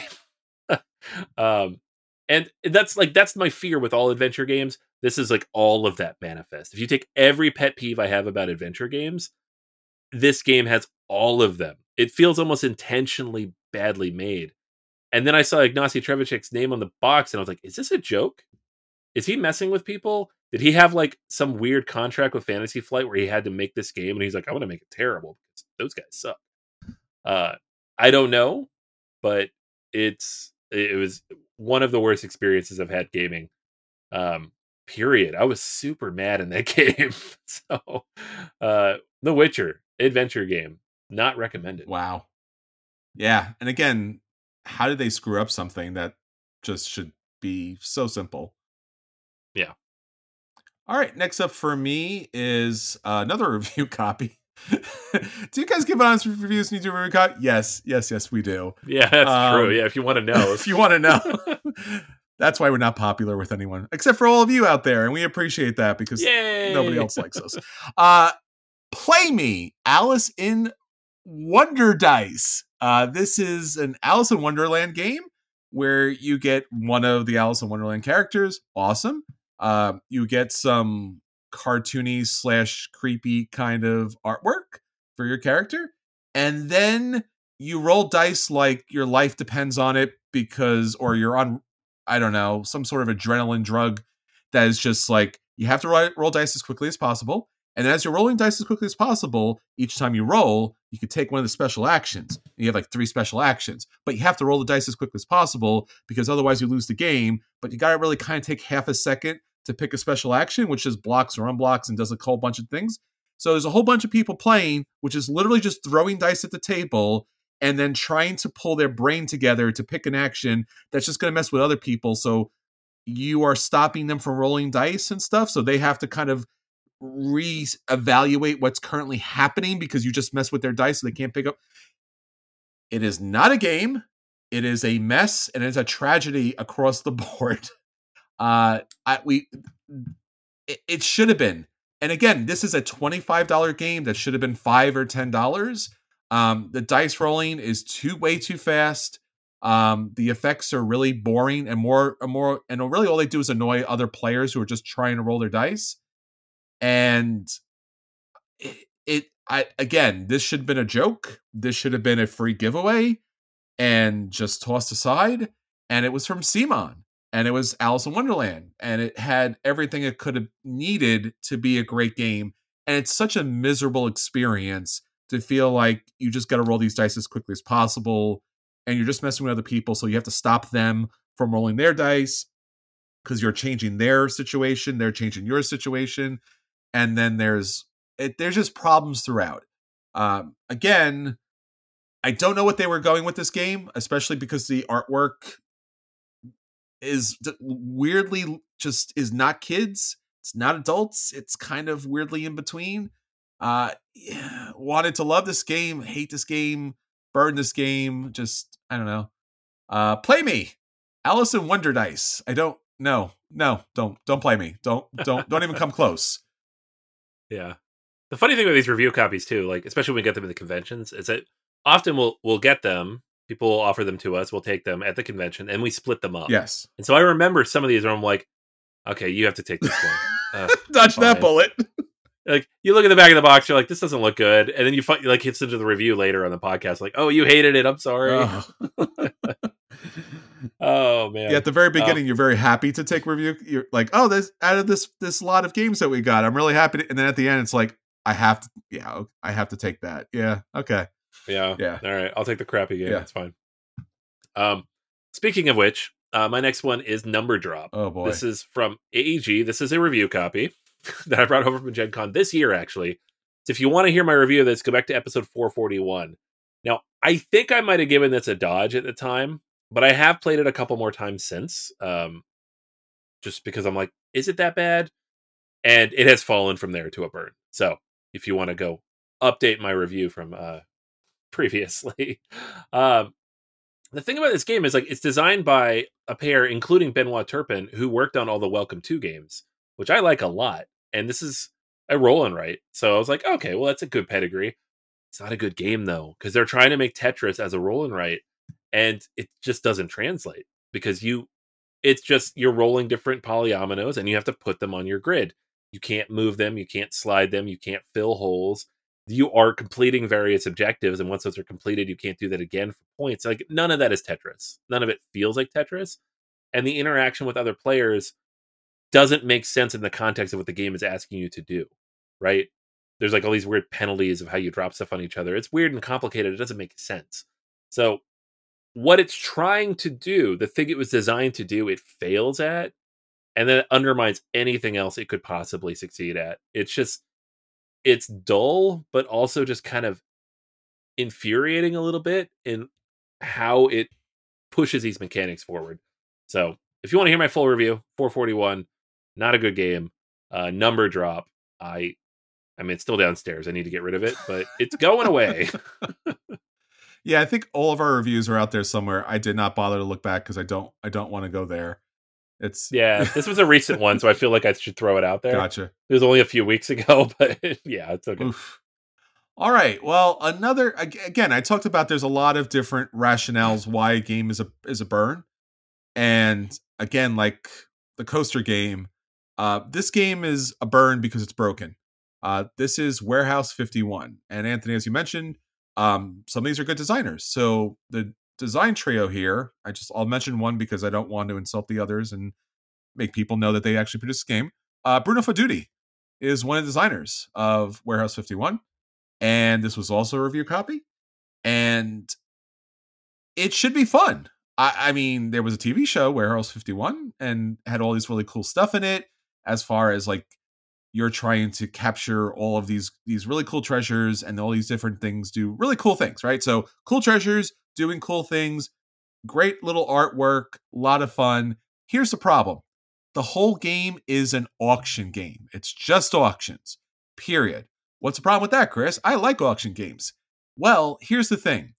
um, and that's like, that's my fear with all adventure games. This is like all of that manifest. If you take every pet peeve I have about adventure games, this game has all of them. It feels almost intentionally badly made. And then I saw Ignacy Trzewiczek's name on the box and I was like, is this a joke? Is he messing with people? Did he have like some weird contract with Fantasy Flight where he had to make this game and he's like, I want to make it terrible because those guys suck. Uh, I don't know, but it's it was one of the worst experiences I've had gaming. Um, period. I was super mad in that game. so, uh, The Witcher adventure game, not recommended. Wow. Yeah, and again, how did they screw up something that just should be so simple? Yeah. All right, next up for me is uh, another review copy. Do you guys give honest reviews when you do a review copy? Yes, yes, yes, we do. Yeah, that's um, true. Yeah, if you want to know. if you want to know. That's why we're not popular with anyone, except for all of you out there, and we appreciate that because Yay! Nobody else likes us. Uh, Play Me, Alice in Wonder Dice. Uh, this is an Alice in Wonderland game where you get one of the Alice in Wonderland characters. Awesome. Uh, you get some cartoony slash creepy kind of artwork for your character. And then you roll dice like your life depends on it because, or you're on, I don't know, some sort of adrenaline drug that is just like, you have to roll, roll dice as quickly as possible. And as you're rolling dice as quickly as possible, each time you roll, you can take one of the special actions. And you have like three special actions. But you have to roll the dice as quickly as possible because otherwise you lose the game. But you got to really kind of take half a second to pick a special action, which just blocks or unblocks and does a whole bunch of things. So there's a whole bunch of people playing, which is literally just throwing dice at the table and then trying to pull their brain together to pick an action that's just going to mess with other people. So you are stopping them from rolling dice and stuff. So they have to kind of re-evaluate what's currently happening because you just mess with their dice so they can't pick up. It is not a game. It is a mess and it's a tragedy across the board. Uh, I, we, it, it should have been. And again, this is a twenty-five dollars game that should have been five or ten dollars. Um, the dice rolling is too way too fast. Um, the effects are really boring and more and more, and really all they do is annoy other players who are just trying to roll their dice. And it, it I again, this should have been a joke. This should have been a free giveaway and just tossed aside. And it was from Simon. And it was Alice in Wonderland. And it had everything it could have needed to be a great game. And it's such a miserable experience to feel like you just got to roll these dice as quickly as possible. And you're just messing with other people. So you have to stop them from rolling their dice because you're changing their situation. They're changing your situation. And then there's it, there's just problems throughout. Um, again, I don't know what they were going with this game, especially because the artwork is weirdly just is not kids. It's not adults. It's kind of weirdly in between. Uh, yeah, wanted to love this game, hate this game, burn this game. Just, I don't know. Uh, Play Me, Alice in Wonder Dice. I don't know. No, don't, don't play me. Don't, don't, don't even come close. Yeah. The funny thing with these review copies too, like, especially when we get them at the conventions, is that often we'll, we'll get them. People will offer them to us. We'll take them at the convention and we split them up. Yes. And so I remember some of these where I'm like, okay, you have to take this one. Uh, Dodge that bullet. Like, you look at the back of the box, you're like, this doesn't look good. And then you find, like, hits into the review later on the podcast, like, oh, you hated it. I'm sorry. Oh, oh man. Yeah, at the very beginning, oh. You're very happy to take review. You're like, oh, there's out of this this lot of games that we got, I'm really happy to, and then at the end, it's like, I have to, yeah, I have to take that. Yeah, okay. Yeah. Yeah. All right. I'll take the crappy game. Yeah. That's fine. Um, speaking of which, uh, my next one is Number Drop. Oh boy. This is from A E G. This is a review copy that I brought over from Gen Con this year, actually. So if you want to hear my review of this, go back to episode four forty-one. Now, I think I might have given this a dodge at the time, but I have played it a couple more times since, um, just because I'm like, is it that bad? And it has fallen from there to a burn. So if you want to go update my review from uh, previously, um, the thing about this game is like it's designed by a pair, including Benoit Turpin, who worked on all the Welcome to games, which I like a lot. And this is a roll and write. So I was like, okay, well, that's a good pedigree. It's not a good game though, because they're trying to make Tetris as a roll and write, and it just doesn't translate because you, it's just you're rolling different polyominoes and you have to put them on your grid. You can't move them, you can't slide them, you can't fill holes. You are completing various objectives, and once those are completed, you can't do that again for points. Like none of that is Tetris. None of it feels like Tetris, and the interaction with other players doesn't make sense in the context of what the game is asking you to do. Right? There's like all these weird penalties of how you drop stuff on each other. It's weird and complicated. It doesn't make sense. So what it's trying to do, the thing it was designed to do, it fails at, and then it undermines anything else it could possibly succeed at. It's just, it's dull, but also just kind of infuriating a little bit in how it pushes these mechanics forward. So if you want to hear my full review, four forty-one, not a good game, uh, number drop. I, I mean, it's still downstairs. I need to get rid of it, but it's going away. Yeah, I think all of our reviews are out there somewhere. I did not bother to look back because I don't I don't want to go there. It's yeah, this was a recent one, so I feel like I should throw it out there. Gotcha. It was only a few weeks ago, but yeah, it's okay. Oof. All right. Well, another again, I talked about there's a lot of different rationales why a game is a is a burn. And again, like the coaster game, uh, this game is a burn because it's broken. Uh, this is Warehouse fifty-one. And Anthony, as you mentioned, um, some of these are good designers. So the design trio here, I just I'll mention one because I don't want to insult the others and make people know that they actually produce a game. Uh, Bruno Faidutti is one of the designers of Warehouse fifty-one. And this was also a review copy. And it should be fun. I, I mean, there was a T V show, Warehouse fifty-one, and had all these really cool stuff in it as far as like you're trying to capture all of these these really cool treasures and all these different things do really cool things, right? So cool treasures, doing cool things, great little artwork, a lot of fun. Here's the problem. The whole game is an auction game. It's just auctions, period. What's the problem with that, Chris? I like auction games. Well, here's the thing.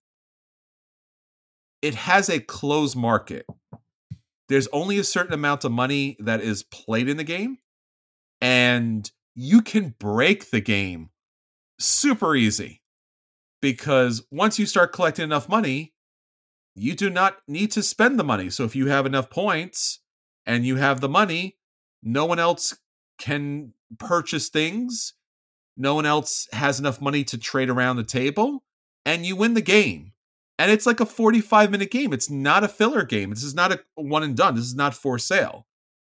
It has a closed market. There's only a certain amount of money that is played in the game, and you can break the game super easy because once you start collecting enough money, you do not need to spend the money. So if you have enough points and you have the money, no one else can purchase things. No one else has enough money to trade around the table, and you win the game. And it's like a forty-five minute game. It's not a filler game. This is not a one and done. This is not for sale.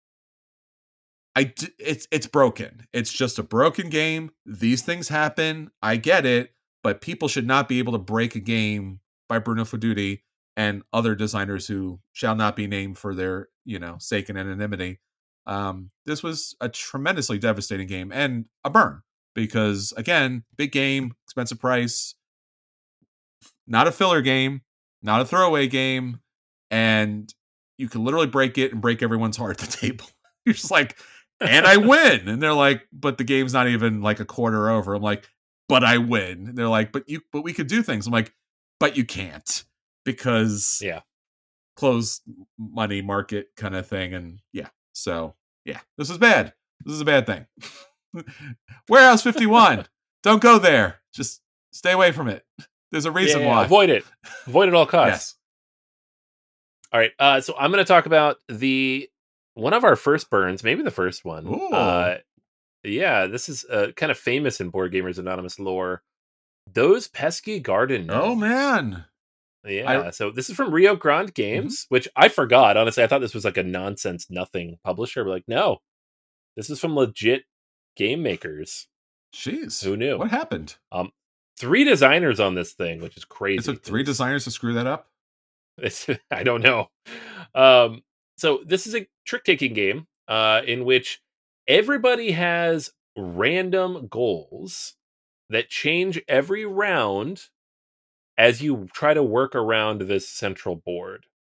I d- it's it's broken. It's just a broken game. These things happen. I get it, but people should not be able to break a game by Bruno Faidutti and other designers who shall not be named for their, you know, sake and anonymity. Um, this was a tremendously devastating game and a burn because again, big game, expensive price. Not a filler game, not a throwaway game, and you can literally break it and break everyone's heart at the table. You're just like, and I win. And they're like, but the game's not even like a quarter over. I'm like, but I win. And they're like, but you, but we could do things. I'm like, but you can't because yeah, closed money market kind of thing. And yeah, so yeah, this is bad. This is a bad thing. Warehouse fifty-one. Don't go there. Just stay away from it. There's a reason yeah, why. Avoid it. Avoid at all costs. Yes. All right. Uh, so I'm going to talk about the one of our first burns, maybe the first one. Ooh. Uh, yeah, this is uh, kind of famous in Board Gamers Anonymous lore. Those Pesky Garden Gnomes. Oh, man. Yeah. I... So this is from Rio Grande Games, mm-hmm. which I forgot. Honestly, I thought this was like a nonsense nothing publisher. But like, no, this is from legit game makers. Jeez. Who knew? What happened? Um, Three designers on this thing, which is crazy. It took three designers to screw that up? It's, I don't know. Um, so this is a trick-taking game uh, in which everybody has random goals that change every round as you try to work around this central board.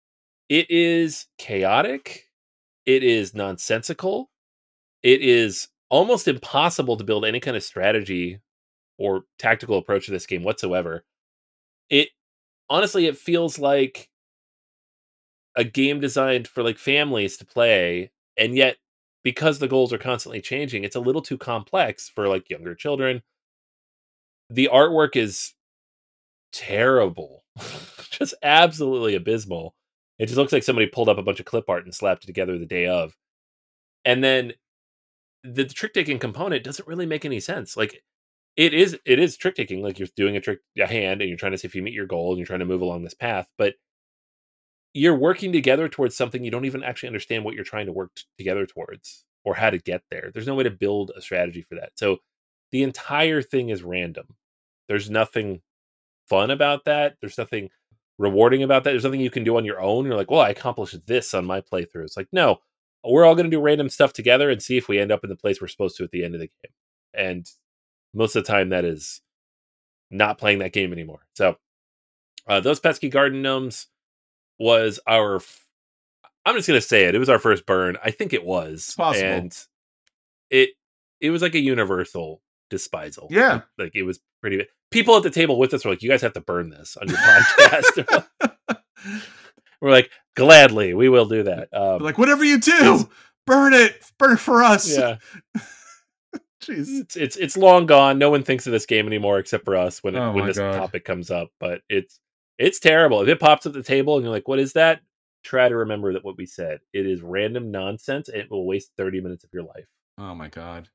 It is chaotic. It is nonsensical. It is almost impossible to build any kind of strategy or tactical approach to this game whatsoever. It honestly, it feels like a game designed for like families to play, and yet because the goals are constantly changing, it's a little too complex for like younger children. The artwork is terrible. Just absolutely abysmal. It just looks like somebody pulled up a bunch of clip art and slapped it together the day of. And then the trick taking component doesn't really make any sense. Like it is it is trick taking, like you're doing a trick a hand and you're trying to see if you meet your goal and you're trying to move along this path, but you're working together towards something you don't even actually understand what you're trying to work t- together towards or how to get there. There's no way to build a strategy for that. So the entire thing is random. There's nothing fun about that. There's nothing rewarding about that. There's nothing you can do on your own. You're like, well, I accomplished this on my playthrough. It's like, no, we're all going to do random stuff together and see if we end up in the place we're supposed to at the end of the game. And most of the time that is not playing that game anymore. So uh, those pesky garden gnomes was our, f- I'm just going to say it. It was our first burn. I think it was. It's possible. And it, it was like a universal despisal. Yeah. Like it was pretty bad. People at the table with us were like, you guys have to burn this on your podcast. We're like, gladly, we will do that. Um, like, whatever you do, burn it. Burn it for us. Yeah. Jeez. It's, it's it's long gone. No one thinks of this game anymore except for us when, it, Oh when my this God. topic comes up. But it's it's terrible. If it pops at the table and you're like, what is that? Try to remember that what we said. It is random nonsense and it will waste thirty minutes of your life. Oh my God.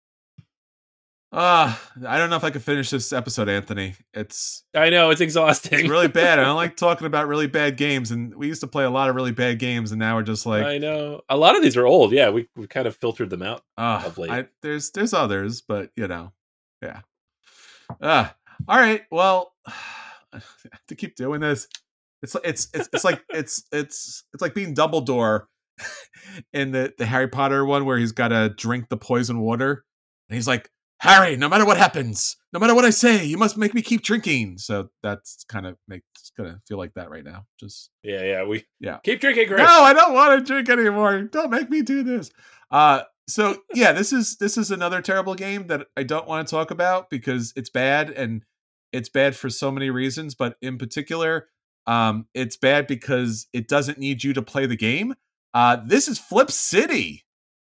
Uh, I don't know if I could finish this episode, Anthony. It's I know, it's exhausting. It's really bad. I don't like talking about really bad games, and we used to play a lot of really bad games, and now we're just like, I know. A lot of these are old. Yeah, we we kind of filtered them out uh, of late. I, there's there's others, but you know, yeah. Uh, all right. Well, I have to keep doing this. It's it's it's it's like it's it's it's like being Dumbledore in the the Harry Potter one where he's got to drink the poison water, and he's like, Harry, no matter what happens, no matter what I say, you must make me keep drinking. So that's kind of makes gonna feel like that right now. Just yeah, yeah. We yeah. keep drinking, Chris. No, I don't want to drink anymore. Don't make me do this. Uh, so yeah, this is this is another terrible game that I don't want to talk about because it's bad and it's bad for so many reasons. But in particular, um, it's bad because it doesn't need you to play the game. Uh, this is Flip City.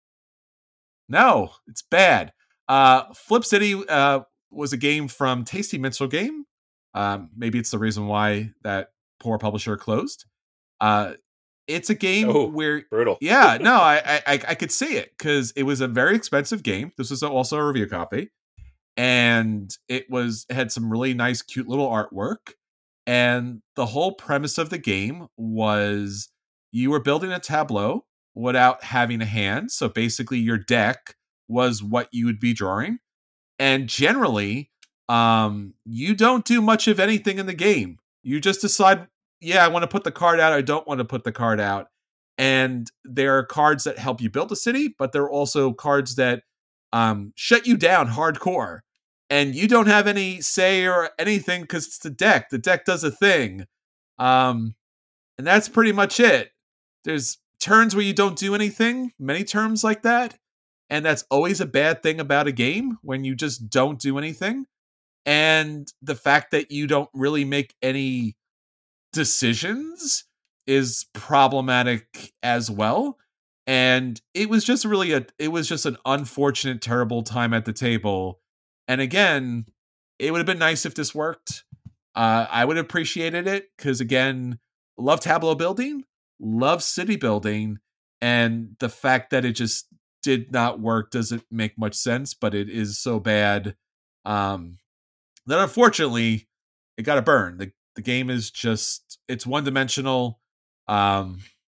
No, it's bad. Uh, Flip City uh, was a game from Tasty Minstrel Game. Um, maybe it's the reason why that poor publisher closed. Uh, it's a game Oh, where, brutal. yeah, no, I, I I could see it because it was a very expensive game. This was also a review copy, and it was it had some really nice, cute little artwork. And the whole premise of the game was you were building a tableau without having a hand. So basically, your deck was what you would be drawing, and generally um you don't do much of anything in the game. You just decide, yeah, I want to put the card out, I don't want to put the card out. And there are cards that help you build a city, but there are also cards that um shut you down hardcore, and you don't have any say or anything because it's the deck the deck does a thing. Um and that's pretty much it. There's turns where you don't do anything, many terms like that. And that's always a bad thing about a game when you just don't do anything. And the fact that you don't really make any decisions is problematic as well. And it was just really a, it was just an unfortunate, terrible time at the table. And again, it would have been nice if this worked. Uh, I would have appreciated it because, again, love tableau building, love city building. And the fact that it just did not work doesn't make much sense, but it is so bad um, that unfortunately it got a burn. The the game is just, it's one dimensional. Um,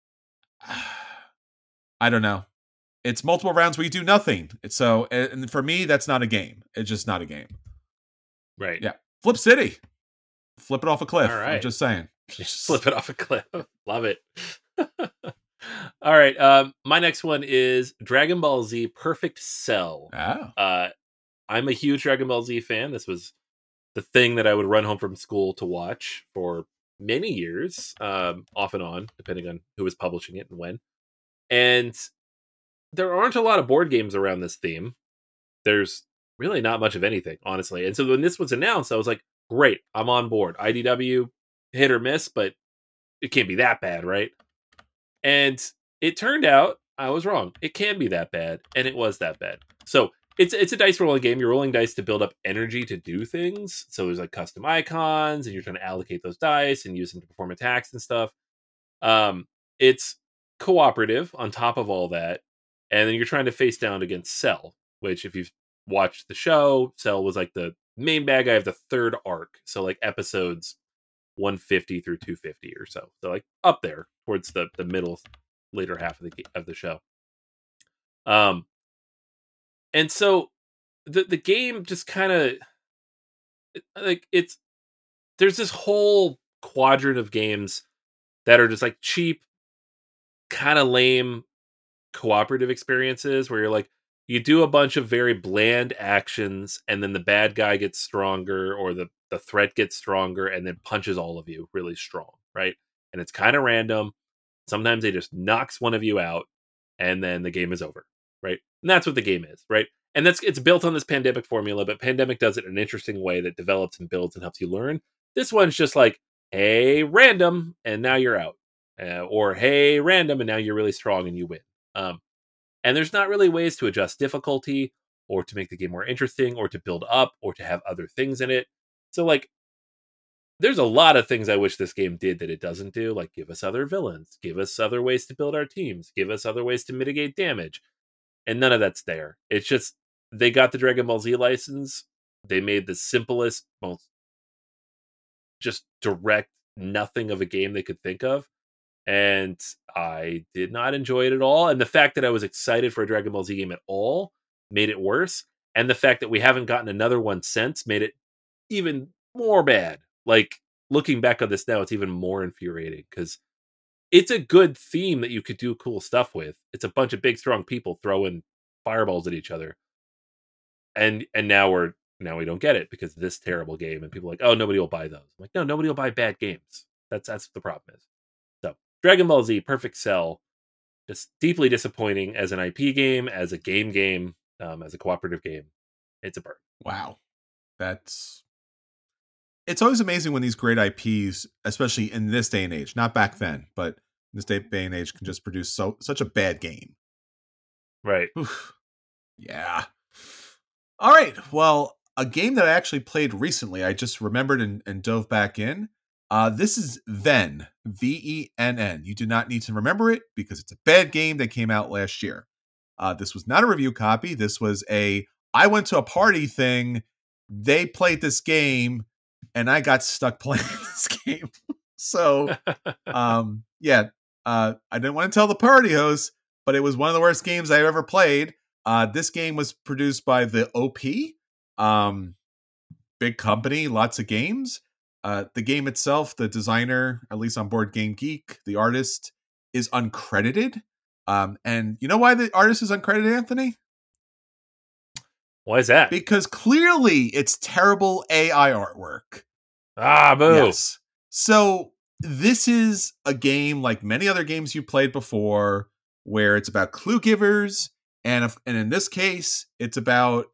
I don't know. It's multiple rounds where you do nothing. It's so, and for me, that's not a game. It's just not a game. Right. Yeah. Flip City. Flip it off a cliff. All right. I'm just saying. Just flip it off a cliff. Love it. All right. Um, my next one is Dragon Ball Z Perfect Cell. Oh. Uh, I'm a huge Dragon Ball Z fan. This was the thing that I would run home from school to watch for many years, um, off and on, depending on who was publishing it and when. And there aren't a lot of board games around this theme. There's really not much of anything, honestly. And so when this was announced, I was like, great, I'm on board. I D W, hit or miss, but it can't be that bad, right? And it turned out I was wrong. It can be that bad, and it was that bad. So it's it's a dice rolling game. You're rolling dice to build up energy to do things. So there's like custom icons, and you're trying to allocate those dice and use them to perform attacks and stuff. Um, it's cooperative on top of all that, and then you're trying to face down against Cell, which if you've watched the show, Cell was like the main bad guy of the third arc. So like episodes one fifty through two fifty or so. So like up there towards the the middle later half of the of the show. Um and so the the game just kind of like it's there's this whole quadrant of games that are just like cheap, kind of lame cooperative experiences where you're like you do a bunch of very bland actions and then the bad guy gets stronger or the the threat gets stronger and then punches all of you really strong, right? And it's kind of random. Sometimes they just knocks one of you out and then the game is over, right? And that's what the game is, right? And that's it's built on this Pandemic formula, but Pandemic does it in an interesting way that develops and builds and helps you learn. This one's just like, hey, random, and now you're out. Uh, or hey, random, and now you're really strong and you win. Um, and there's not really ways to adjust difficulty or to make the game more interesting or to build up or to have other things in it. So, like, there's a lot of things I wish this game did that it doesn't do, like give us other villains, give us other ways to build our teams, give us other ways to mitigate damage. And none of that's there. It's just, they got the Dragon Ball Z license. They made the simplest, most just direct nothing of a game they could think of. And I did not enjoy it at all. And the fact that I was excited for a Dragon Ball Z game at all made it worse. And the fact that we haven't gotten another one since made it even more bad. Like, looking back on this now, it's even more infuriating because it's a good theme that you could do cool stuff with. It's a bunch of big, strong people throwing fireballs at each other. And and now we're now we don't get it because of this terrible game. And people are like, oh, nobody will buy those. I'm like, no, nobody will buy bad games. That's that's what the problem is. So Dragon Ball Z, Perfect Cell, just deeply disappointing as an I P game, as a game game, um, as a cooperative game. It's a burn. Wow. That's... It's always amazing when these great I Ps, especially in this day and age, not back then, but in this day and age, can just produce so such a bad game. Right. Oof. Yeah. All right. Well, a game that I actually played recently, I just remembered and, and dove back in. Uh, this is Venn, V E N N. You do not need to remember it because it's a bad game that came out last year. Uh, this was not a review copy. This was a, I went to a party thing. They played this game and I got stuck playing this game. So, um, yeah, uh, I didn't want to tell the party host, but it was one of the worst games I ever played. Uh, this game was produced by the O P, um, big company, lots of games. Uh, the game itself, the designer, at least on Board Game Geek, the artist is uncredited. Um, and you know why the artist is uncredited, Anthony? Why is that? Because clearly it's terrible A I artwork. Ah, boo. Yes. So this is a game like many other games you've played before where it's about clue givers. And, if, and in this case, it's about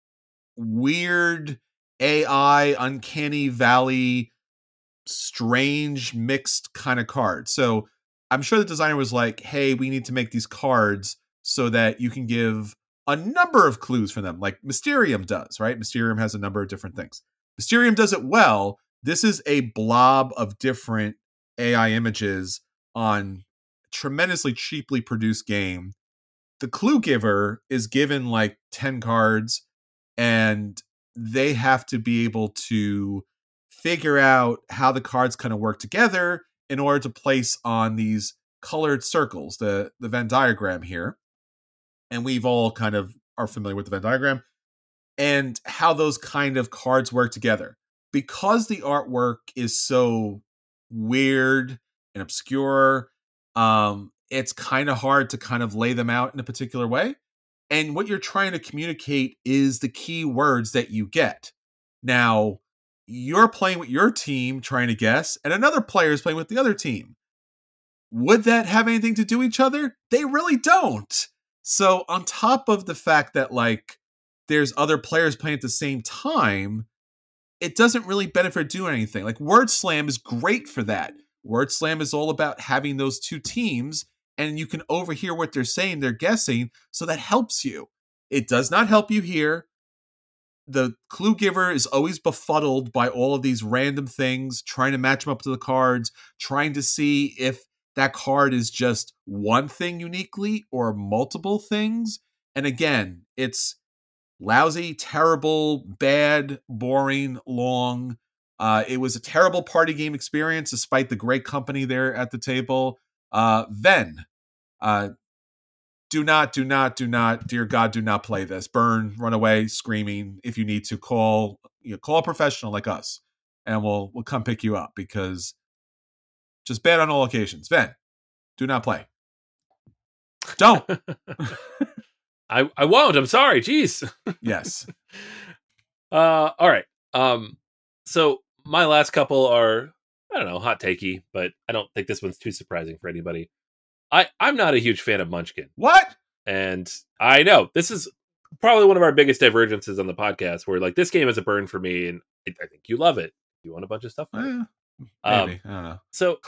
weird A I, uncanny valley, strange mixed kind of cards. So I'm sure the designer was like, hey, we need to make these cards so that you can give a number of clues for them, like Mysterium does, right? Mysterium has a number of different things. Mysterium does it well. This is a blob of different A I images on a tremendously cheaply produced game. The clue giver is given like ten cards, and they have to be able to figure out how the cards kind of work together in order to place on these colored circles, the, the Venn diagram here. And we've all kind of are familiar with the Venn diagram and how those kind of cards work together. Because the artwork is so weird and obscure, um, it's kind of hard to kind of lay them out in a particular way. And what you're trying to communicate is the key words that you get. Now, you're playing with your team trying to guess, and another player is playing with the other team. Would that have anything to do with each other? They really don't. So on top of the fact that like there's other players playing at the same time, it doesn't really benefit doing anything. Like Word Slam is great for that. Word Slam is all about having those two teams and you can overhear what they're saying, they're guessing, so that helps you. It does not help you here. The clue giver is always befuddled by all of these random things, trying to match them up to the cards, trying to see if that card is just one thing uniquely or multiple things. And again, it's lousy, terrible, bad, boring, long. Uh, it was a terrible party game experience, despite the great company there at the table. Uh, Ven, uh, do not, do not, do not, dear God, do not play this. Burn, run away, screaming. If you need to, call, you know, call a professional like us, and we'll we'll come pick you up because just bad on all occasions. Ven, do not play. Don't. I I won't. I'm sorry. Jeez. Yes. Uh. All right. Um. So my last couple are, I don't know, hot takey, but I don't think this one's too surprising for anybody. I, I'm not a huge fan of Munchkin. What? And I know this is probably one of our biggest divergences on the podcast where like this game is a burn for me and I, I think you love it. You want a bunch of stuff? Eh, maybe. Um, I don't know. So,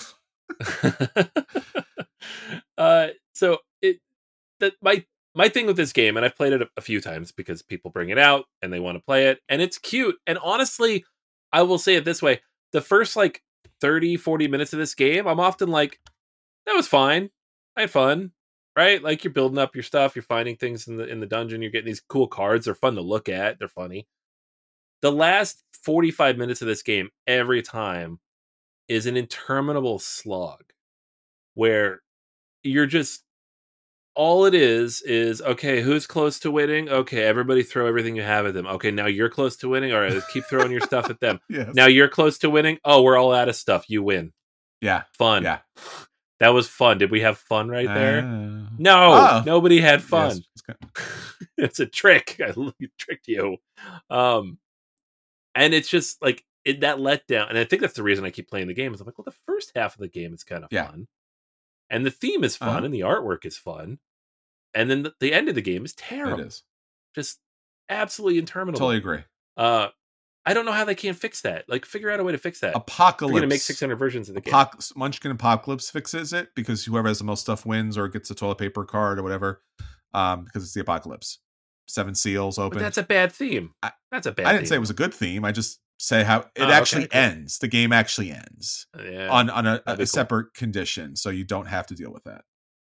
uh, so it, that my, my thing with this game, and I've played it a, a few times because people bring it out and they want to play it and it's cute. And honestly, I will say it this way. The first like thirty, forty minutes of this game, I'm often like, that was fine. I had fun, right? Like you're building up your stuff, you're finding things in the in the dungeon, you're getting these cool cards. They're fun to look at. They're funny. The last forty-five minutes of this game, every time, is an interminable slog where you're just all it is is okay. Who's close to winning? Okay, everybody throw everything you have at them. Okay, now you're close to winning. All right, let's keep throwing your stuff at them. Yes. Now you're close to winning. Oh, we're all out of stuff. You win. Yeah. Fun. Yeah. That was fun. Did we have fun right there? Uh, no, oh. Nobody had fun. Yes, it's, good. It's a trick. I tricked you. Um, and it's just like it, that letdown. And I think that's the reason I keep playing the game. Is I'm like, well, the first half of the game is kind of yeah. fun, and the theme is fun, uh-huh. and the artwork is fun, and then the, the end of the game is terrible. It is just absolutely interminable. Totally agree. Uh, I don't know how they can't fix that. Like, figure out a way to fix that. Apocalypse. We're going to make six hundred versions of the game. Apoc- Munchkin Apocalypse fixes it because whoever has the most stuff wins or gets a toilet paper card or whatever. Um, because it's the apocalypse. Seven seals open. But that's a bad theme. I, that's a bad. I didn't theme. say it was a good theme. I just say how it oh, actually okay, cool. ends. The game actually ends yeah, on on a, a cool. separate condition, so you don't have to deal with that.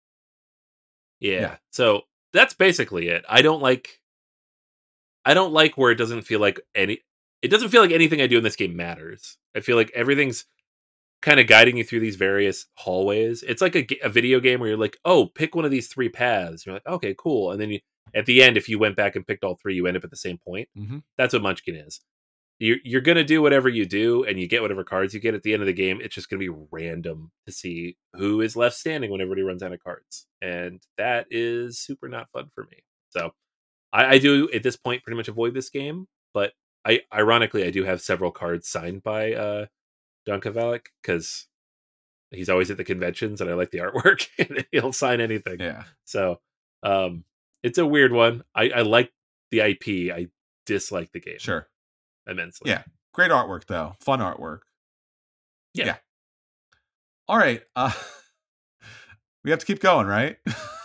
Yeah. yeah. So that's basically it. I don't like. I don't like where it doesn't feel like any. It doesn't feel like anything I do in this game matters. I feel like everything's kind of guiding you through these various hallways. It's like a, a video game where you're like, oh, pick one of these three paths. You're like, okay, cool. And then you, at the end, if you went back and picked all three, you end up at the same point. Mm-hmm. That's what Munchkin is. You're, you're going to do whatever you do, and you get whatever cards you get at the end of the game. It's just going to be random to see who is left standing when everybody runs out of cards. And that is super not fun for me. So I, I do, at this point, pretty much avoid this game. But I, ironically, I do have several cards signed by uh, Don Kovalik because he's always at the conventions and I like the artwork and he'll sign anything. Yeah. So um, it's a weird one. I, I like the I P. I dislike the game. Sure. Immensely. Yeah. Great artwork, though. Fun artwork. Yeah. yeah. All right. Uh, we have to keep going, right?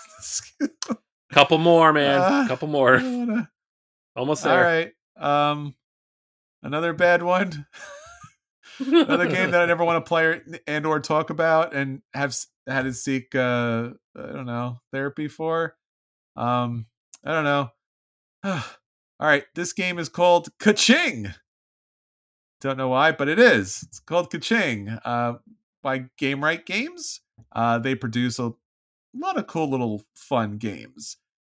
Couple more, man. Uh, Couple more. Wanna... Almost there. All right. Um, another bad one. Another game that I never want to play and or talk about and have had to seek, uh, I don't know, therapy for. Um, I don't know. All right. This game is called Ka-Ching. Don't know why, but it is. It's called Ka-Ching uh, by Game Right Games. Uh, they produce a lot of cool little fun games.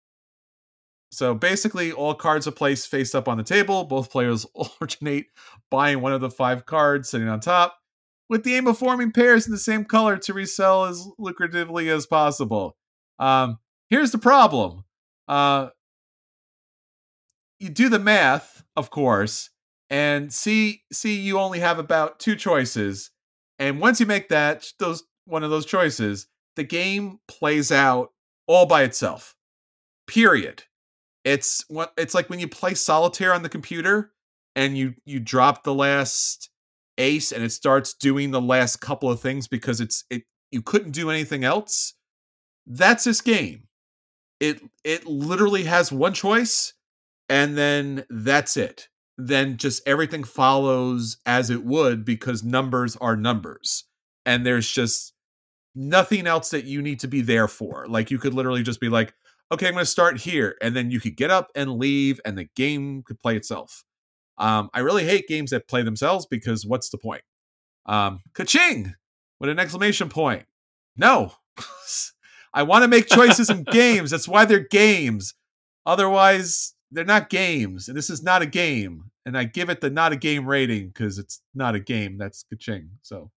So basically, all cards are placed face up on the table. Both players alternate buying one of the five cards sitting on top, with the aim of forming pairs in the same color to resell as lucratively as possible. Um, here's the problem. Uh, you do the math, of course, and see see you only have about two choices, and once you make that those one of those choices, the game plays out all by itself. Period. It's what it's like when you play solitaire on the computer and you you drop the last ace and it starts doing the last couple of things because it's it you couldn't do anything else. That's this game. It it literally has one choice and then that's it. Then just everything follows as it would because numbers are numbers. And there's just nothing else that you need to be there for. Like you could literally just be like, okay, I'm going to start here. And then you could get up and leave and the game could play itself. Um, I really hate games that play themselves because what's the point? Um, ka-ching! With an exclamation point. No. I want to make choices in games. That's why they're games. Otherwise, they're not games. And this is not a game. And I give it the not a game rating because it's not a game. That's ka-ching. So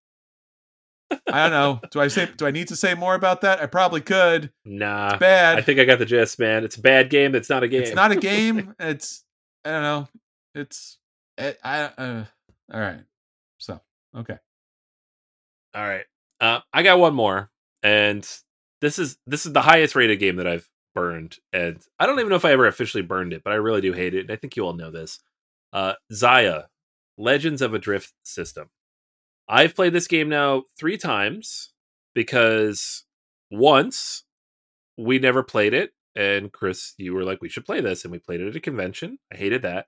I don't know. Do I say? Do I need to say more about that? I probably could. Nah, it's bad. I think I got the gist, man. It's a bad game. It's not a game. It's not a game. It's I don't know. It's it, I. Uh, all right. So okay. All right. Uh, I got one more, and this is this is the highest rated game that I've burned, and I don't even know if I ever officially burned it, but I really do hate it, and I think you all know this. Uh, Xia, Legends of a Drift System. I've played this game now three times because once we never played it. And Chris, you were like, we should play this. And we played it at a convention. I hated that.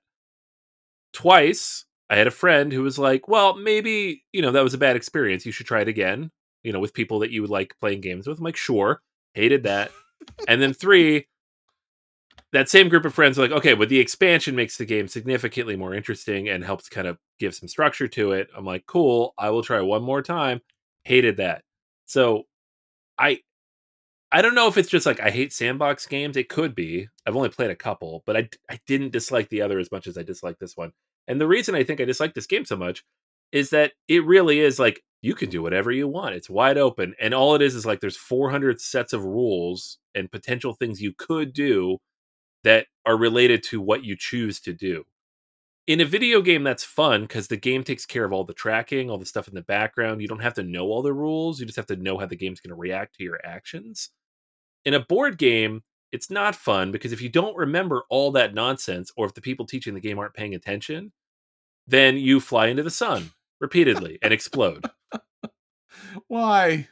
Twice, I had a friend who was like, well, maybe, you know, that was a bad experience. You should try it again, you know, with people that you would like playing games with. I'm like, sure. Hated that. And then three, that same group of friends were like, okay, but the expansion makes the game significantly more interesting and helps kind of give some structure to it. I'm like, cool, I will try one more time. Hated that. So I I don't know if it's just like I hate sandbox games. It could be. I've only played a couple, but I, I didn't dislike the other as much as I disliked this one. And the reason I think I dislike this game so much is that it really is like, you can do whatever you want. It's wide open. And all it is is like there's four hundred sets of rules and potential things you could do that are related to what you choose to do. In a video game, that's fun because the game takes care of all the tracking, all the stuff in the background. You don't have to know all the rules. You just have to know how the game's going to react to your actions. In a board game, it's not fun because if you don't remember all that nonsense, or if the people teaching the game aren't paying attention, then you fly into the sun repeatedly and explode. Why?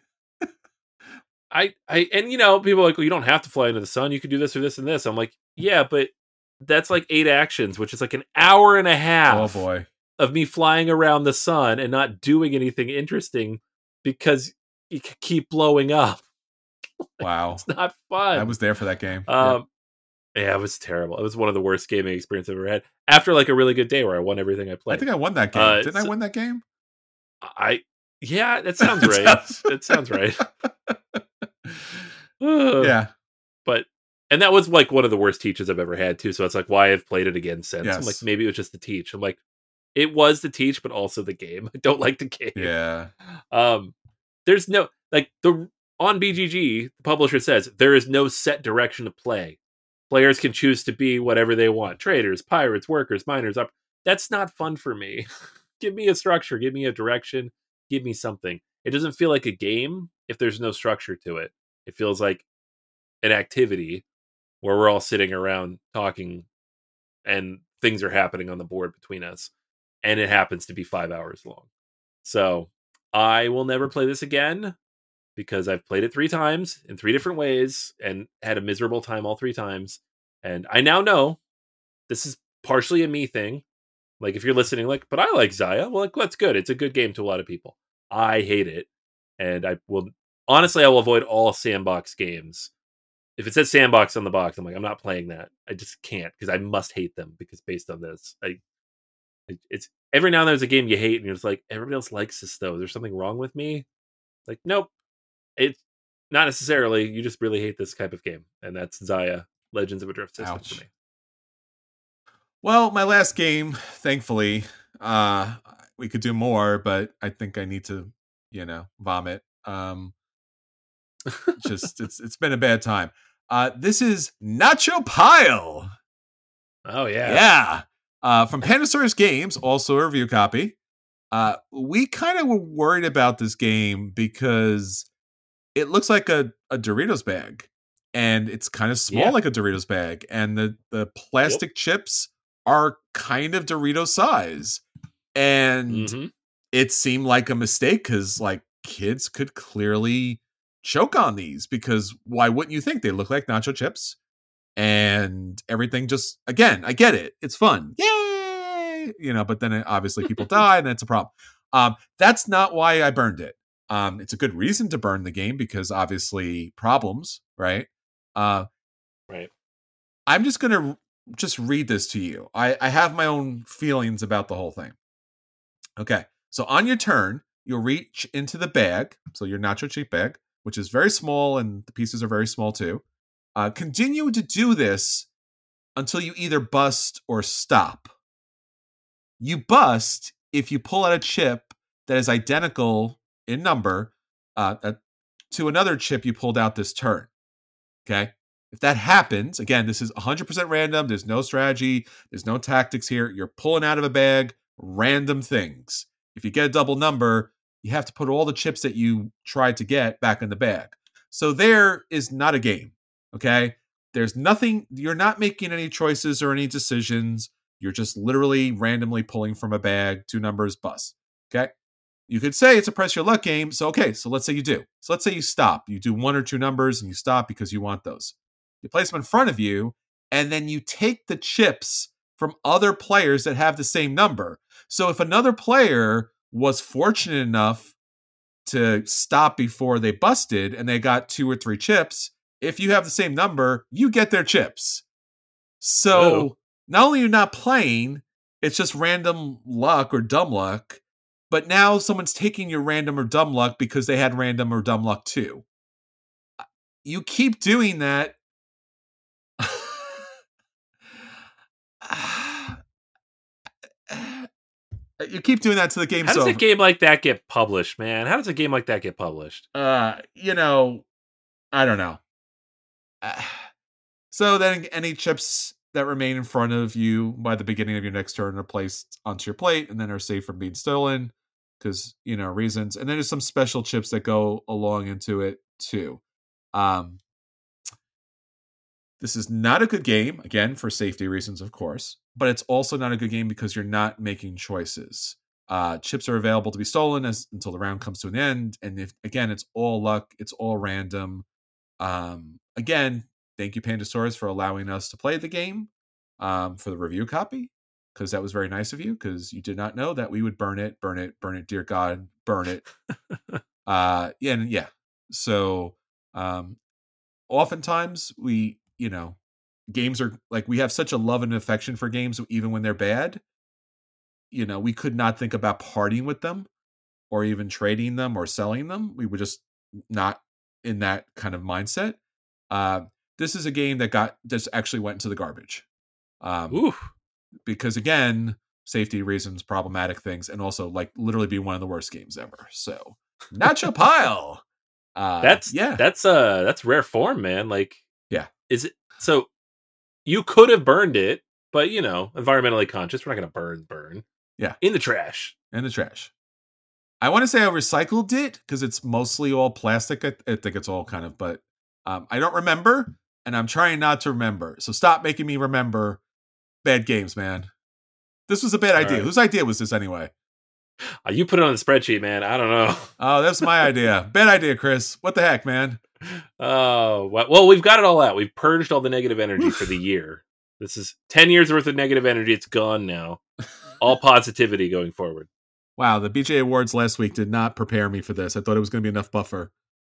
I, I, and you know, people are like, well, you don't have to fly into the sun. You could do this or this and this. I'm like, yeah, but that's like eight actions, which is like an hour and a half oh boy. of me flying around the sun and not doing anything interesting because you keep blowing up. Wow. It's not fun. I was there for that game. Um, yeah. yeah, it was terrible. It was one of the worst gaming experiences I've ever had. After like a really good day where I won everything I played. I think I won that game. Uh, Didn't so, I win that game? I, yeah, that sounds right. That sounds right. Yeah. But, and that was like one of the worst teaches I've ever had too. So it's like why I've played it again since. Yes. I'm like, maybe it was just the teach. I'm like, it was the teach, but also the game. I don't like the game. Yeah. Um, there's no, like the, on B G G, the publisher says there is no set direction to play. Players can choose to be whatever they want. Traders, pirates, workers, miners. Up. That's not fun for me. Give me a structure. Give me a direction. Give me something. It doesn't feel like a game if there's no structure to it. It feels like an activity where we're all sitting around talking and things are happening on the board between us. And it happens to be five hours long. So I will never play this again because I've played it three times in three different ways and had a miserable time all three times. And I now know this is partially a me thing. Like if you're listening, like, but I like Xia. Well, like, that's good. It's a good game to a lot of people. I hate it. And I will, honestly, I will avoid all sandbox games. If it says sandbox on the box, I'm like, I'm not playing that. I just can't because I must hate them because based on this, I, it's every now and then there's a game you hate and you're just like, everybody else likes this though. There's something wrong with me. Like, nope. It's not necessarily. You just really hate this type of game. And that's Xia, Legends of a Drift System Ouch. for me. Well, my last game, thankfully, uh, we could do more, but I think I need to, you know, vomit. Um, just it's it's been a bad time. Uh, this is Nacho Pile. Oh yeah, yeah. Uh, from Pandasaurus Games, also a review copy. Uh, we kind of were worried about this game because it looks like a, a Doritos bag, and it's kind of small Yeah. like a Doritos bag, and the, the plastic yep. chips are kind of Doritos size. And mm-hmm. it seemed like a mistake because like kids could clearly choke on these, because why wouldn't you think they look like nacho chips? And everything just, again, I get it. It's fun. Yay! You know, but then it, obviously people die, and that's a problem. Um, that's not why I burned it. Um, it's a good reason to burn the game because obviously problems, right? Uh, right. I'm just going to just read this to you. I, I have my own feelings about the whole thing. Okay. So on your turn, you'll reach into the bag. So your nacho chip bag, which is very small, and the pieces are very small too. Uh, continue to do this until you either bust or stop. You bust if you pull out a chip that is identical in number uh, uh, to another chip you pulled out this turn. Okay? If that happens, again, this is one hundred percent random. There's no strategy. There's no tactics here. You're pulling out of a bag random things. If you get a double number, you have to put all the chips that you tried to get back in the bag. So there is not a game. Okay? There's nothing. You're not making any choices or any decisions. You're just literally randomly pulling from a bag. Two numbers, bust. Okay? You could say it's a press your luck game. So, okay, so let's say you do. So let's say you stop. You do one or two numbers and you stop because you want those. You place them in front of you, and then you take the chips from other players that have the same number. So if another player was fortunate enough to stop before they busted and they got two or three chips, if you have the same number, you get their chips. So oh. not only are you not playing, it's just random luck or dumb luck, but now someone's taking your random or dumb luck because they had random or dumb luck too. You keep doing that. You keep doing that to the game. How does over. a game like that get published, man? How does a game like that get published? Uh, you know, I don't know. Uh, so then any chips that remain in front of you by the beginning of your next turn are placed onto your plate and then are safe from being stolen because, you know, reasons. And then there's some special chips that go along into it too. Um, this is not a good game, again, for safety reasons, of course, but it's also not a good game because you're not making choices. Uh, chips are available to be stolen as until the round comes to an end. And if, again, it's all luck, it's all random. Um, again, thank you, Pandasaurus, for allowing us to play the game um, for the review copy, because that was very nice of you, because you did not know that we would burn it, burn it, burn it, dear God, burn it. uh, yeah, and yeah. So um, oftentimes we, you know, games are like, we have such a love and affection for games, even when they're bad. You know, we could not think about partying with them or even trading them or selling them. We were just not in that kind of mindset. Uh, this is a game that got just actually went into the garbage. Um, Ooh. Because again, safety reasons, problematic things, and also like literally be one of the worst games ever. So Nacho Pile. Uh, that's yeah, that's uh that's rare form, man. Like, yeah, is it so? You could have burned it, but you know, environmentally conscious, we're not going to burn, burn. Yeah, in the trash, in the trash. I want to say I recycled it because it's mostly all plastic. I, I think it's all kind of, but um, I don't remember, and I'm trying not to remember. So stop making me remember bad games, man. This was a bad all idea. Right. Whose idea was this anyway? Uh, you put it on the spreadsheet, man. I don't know. Oh, that's my idea. Bad idea, Chris. What the heck, man? Oh, well, we've got it all out. We've purged all the negative energy for the year. This is ten years worth of negative energy. It's gone now. All positivity going forward. Wow, the B J Awards last week did not prepare me for this. I thought it was going to be enough buffer.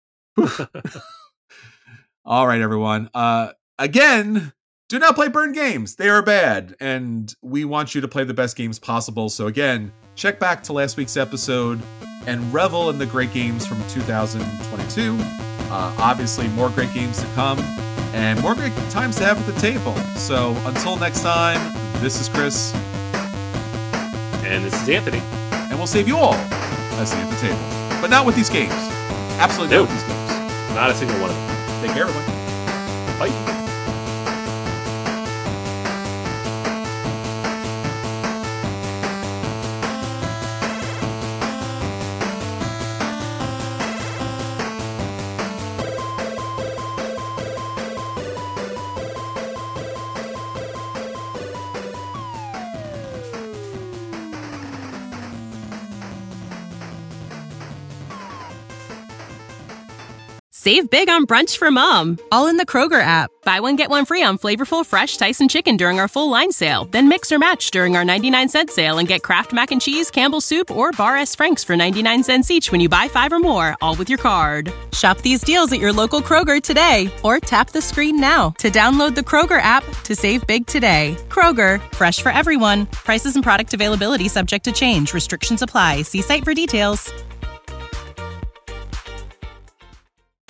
All right, everyone. Uh, again, do not play burn games. They are bad, and we want you to play the best games possible. So again, check back to last week's episode and revel in the great games from two thousand twenty-two. Uh, obviously, more great games to come and more great times to have at the table. So until next time, this is Chris. And this is Anthony. And we'll save you all a seat at the table. But not with these games. Absolutely nope. not with these games. Not a single one of them. Take care, everyone. Bye. Save big on brunch for mom, all in the Kroger app. Buy one, get one free on flavorful, fresh Tyson chicken during our full line sale. Then mix or match during our ninety-nine cent sale and get Kraft Mac and Cheese, Campbell's Soup, or Bar S. Frank's for ninety-nine cents each when you buy five or more, all with your card. Shop these deals at your local Kroger today, or tap the screen now to download the Kroger app to save big today. Kroger, fresh for everyone. Prices and product availability subject to change. Restrictions apply. See site for details.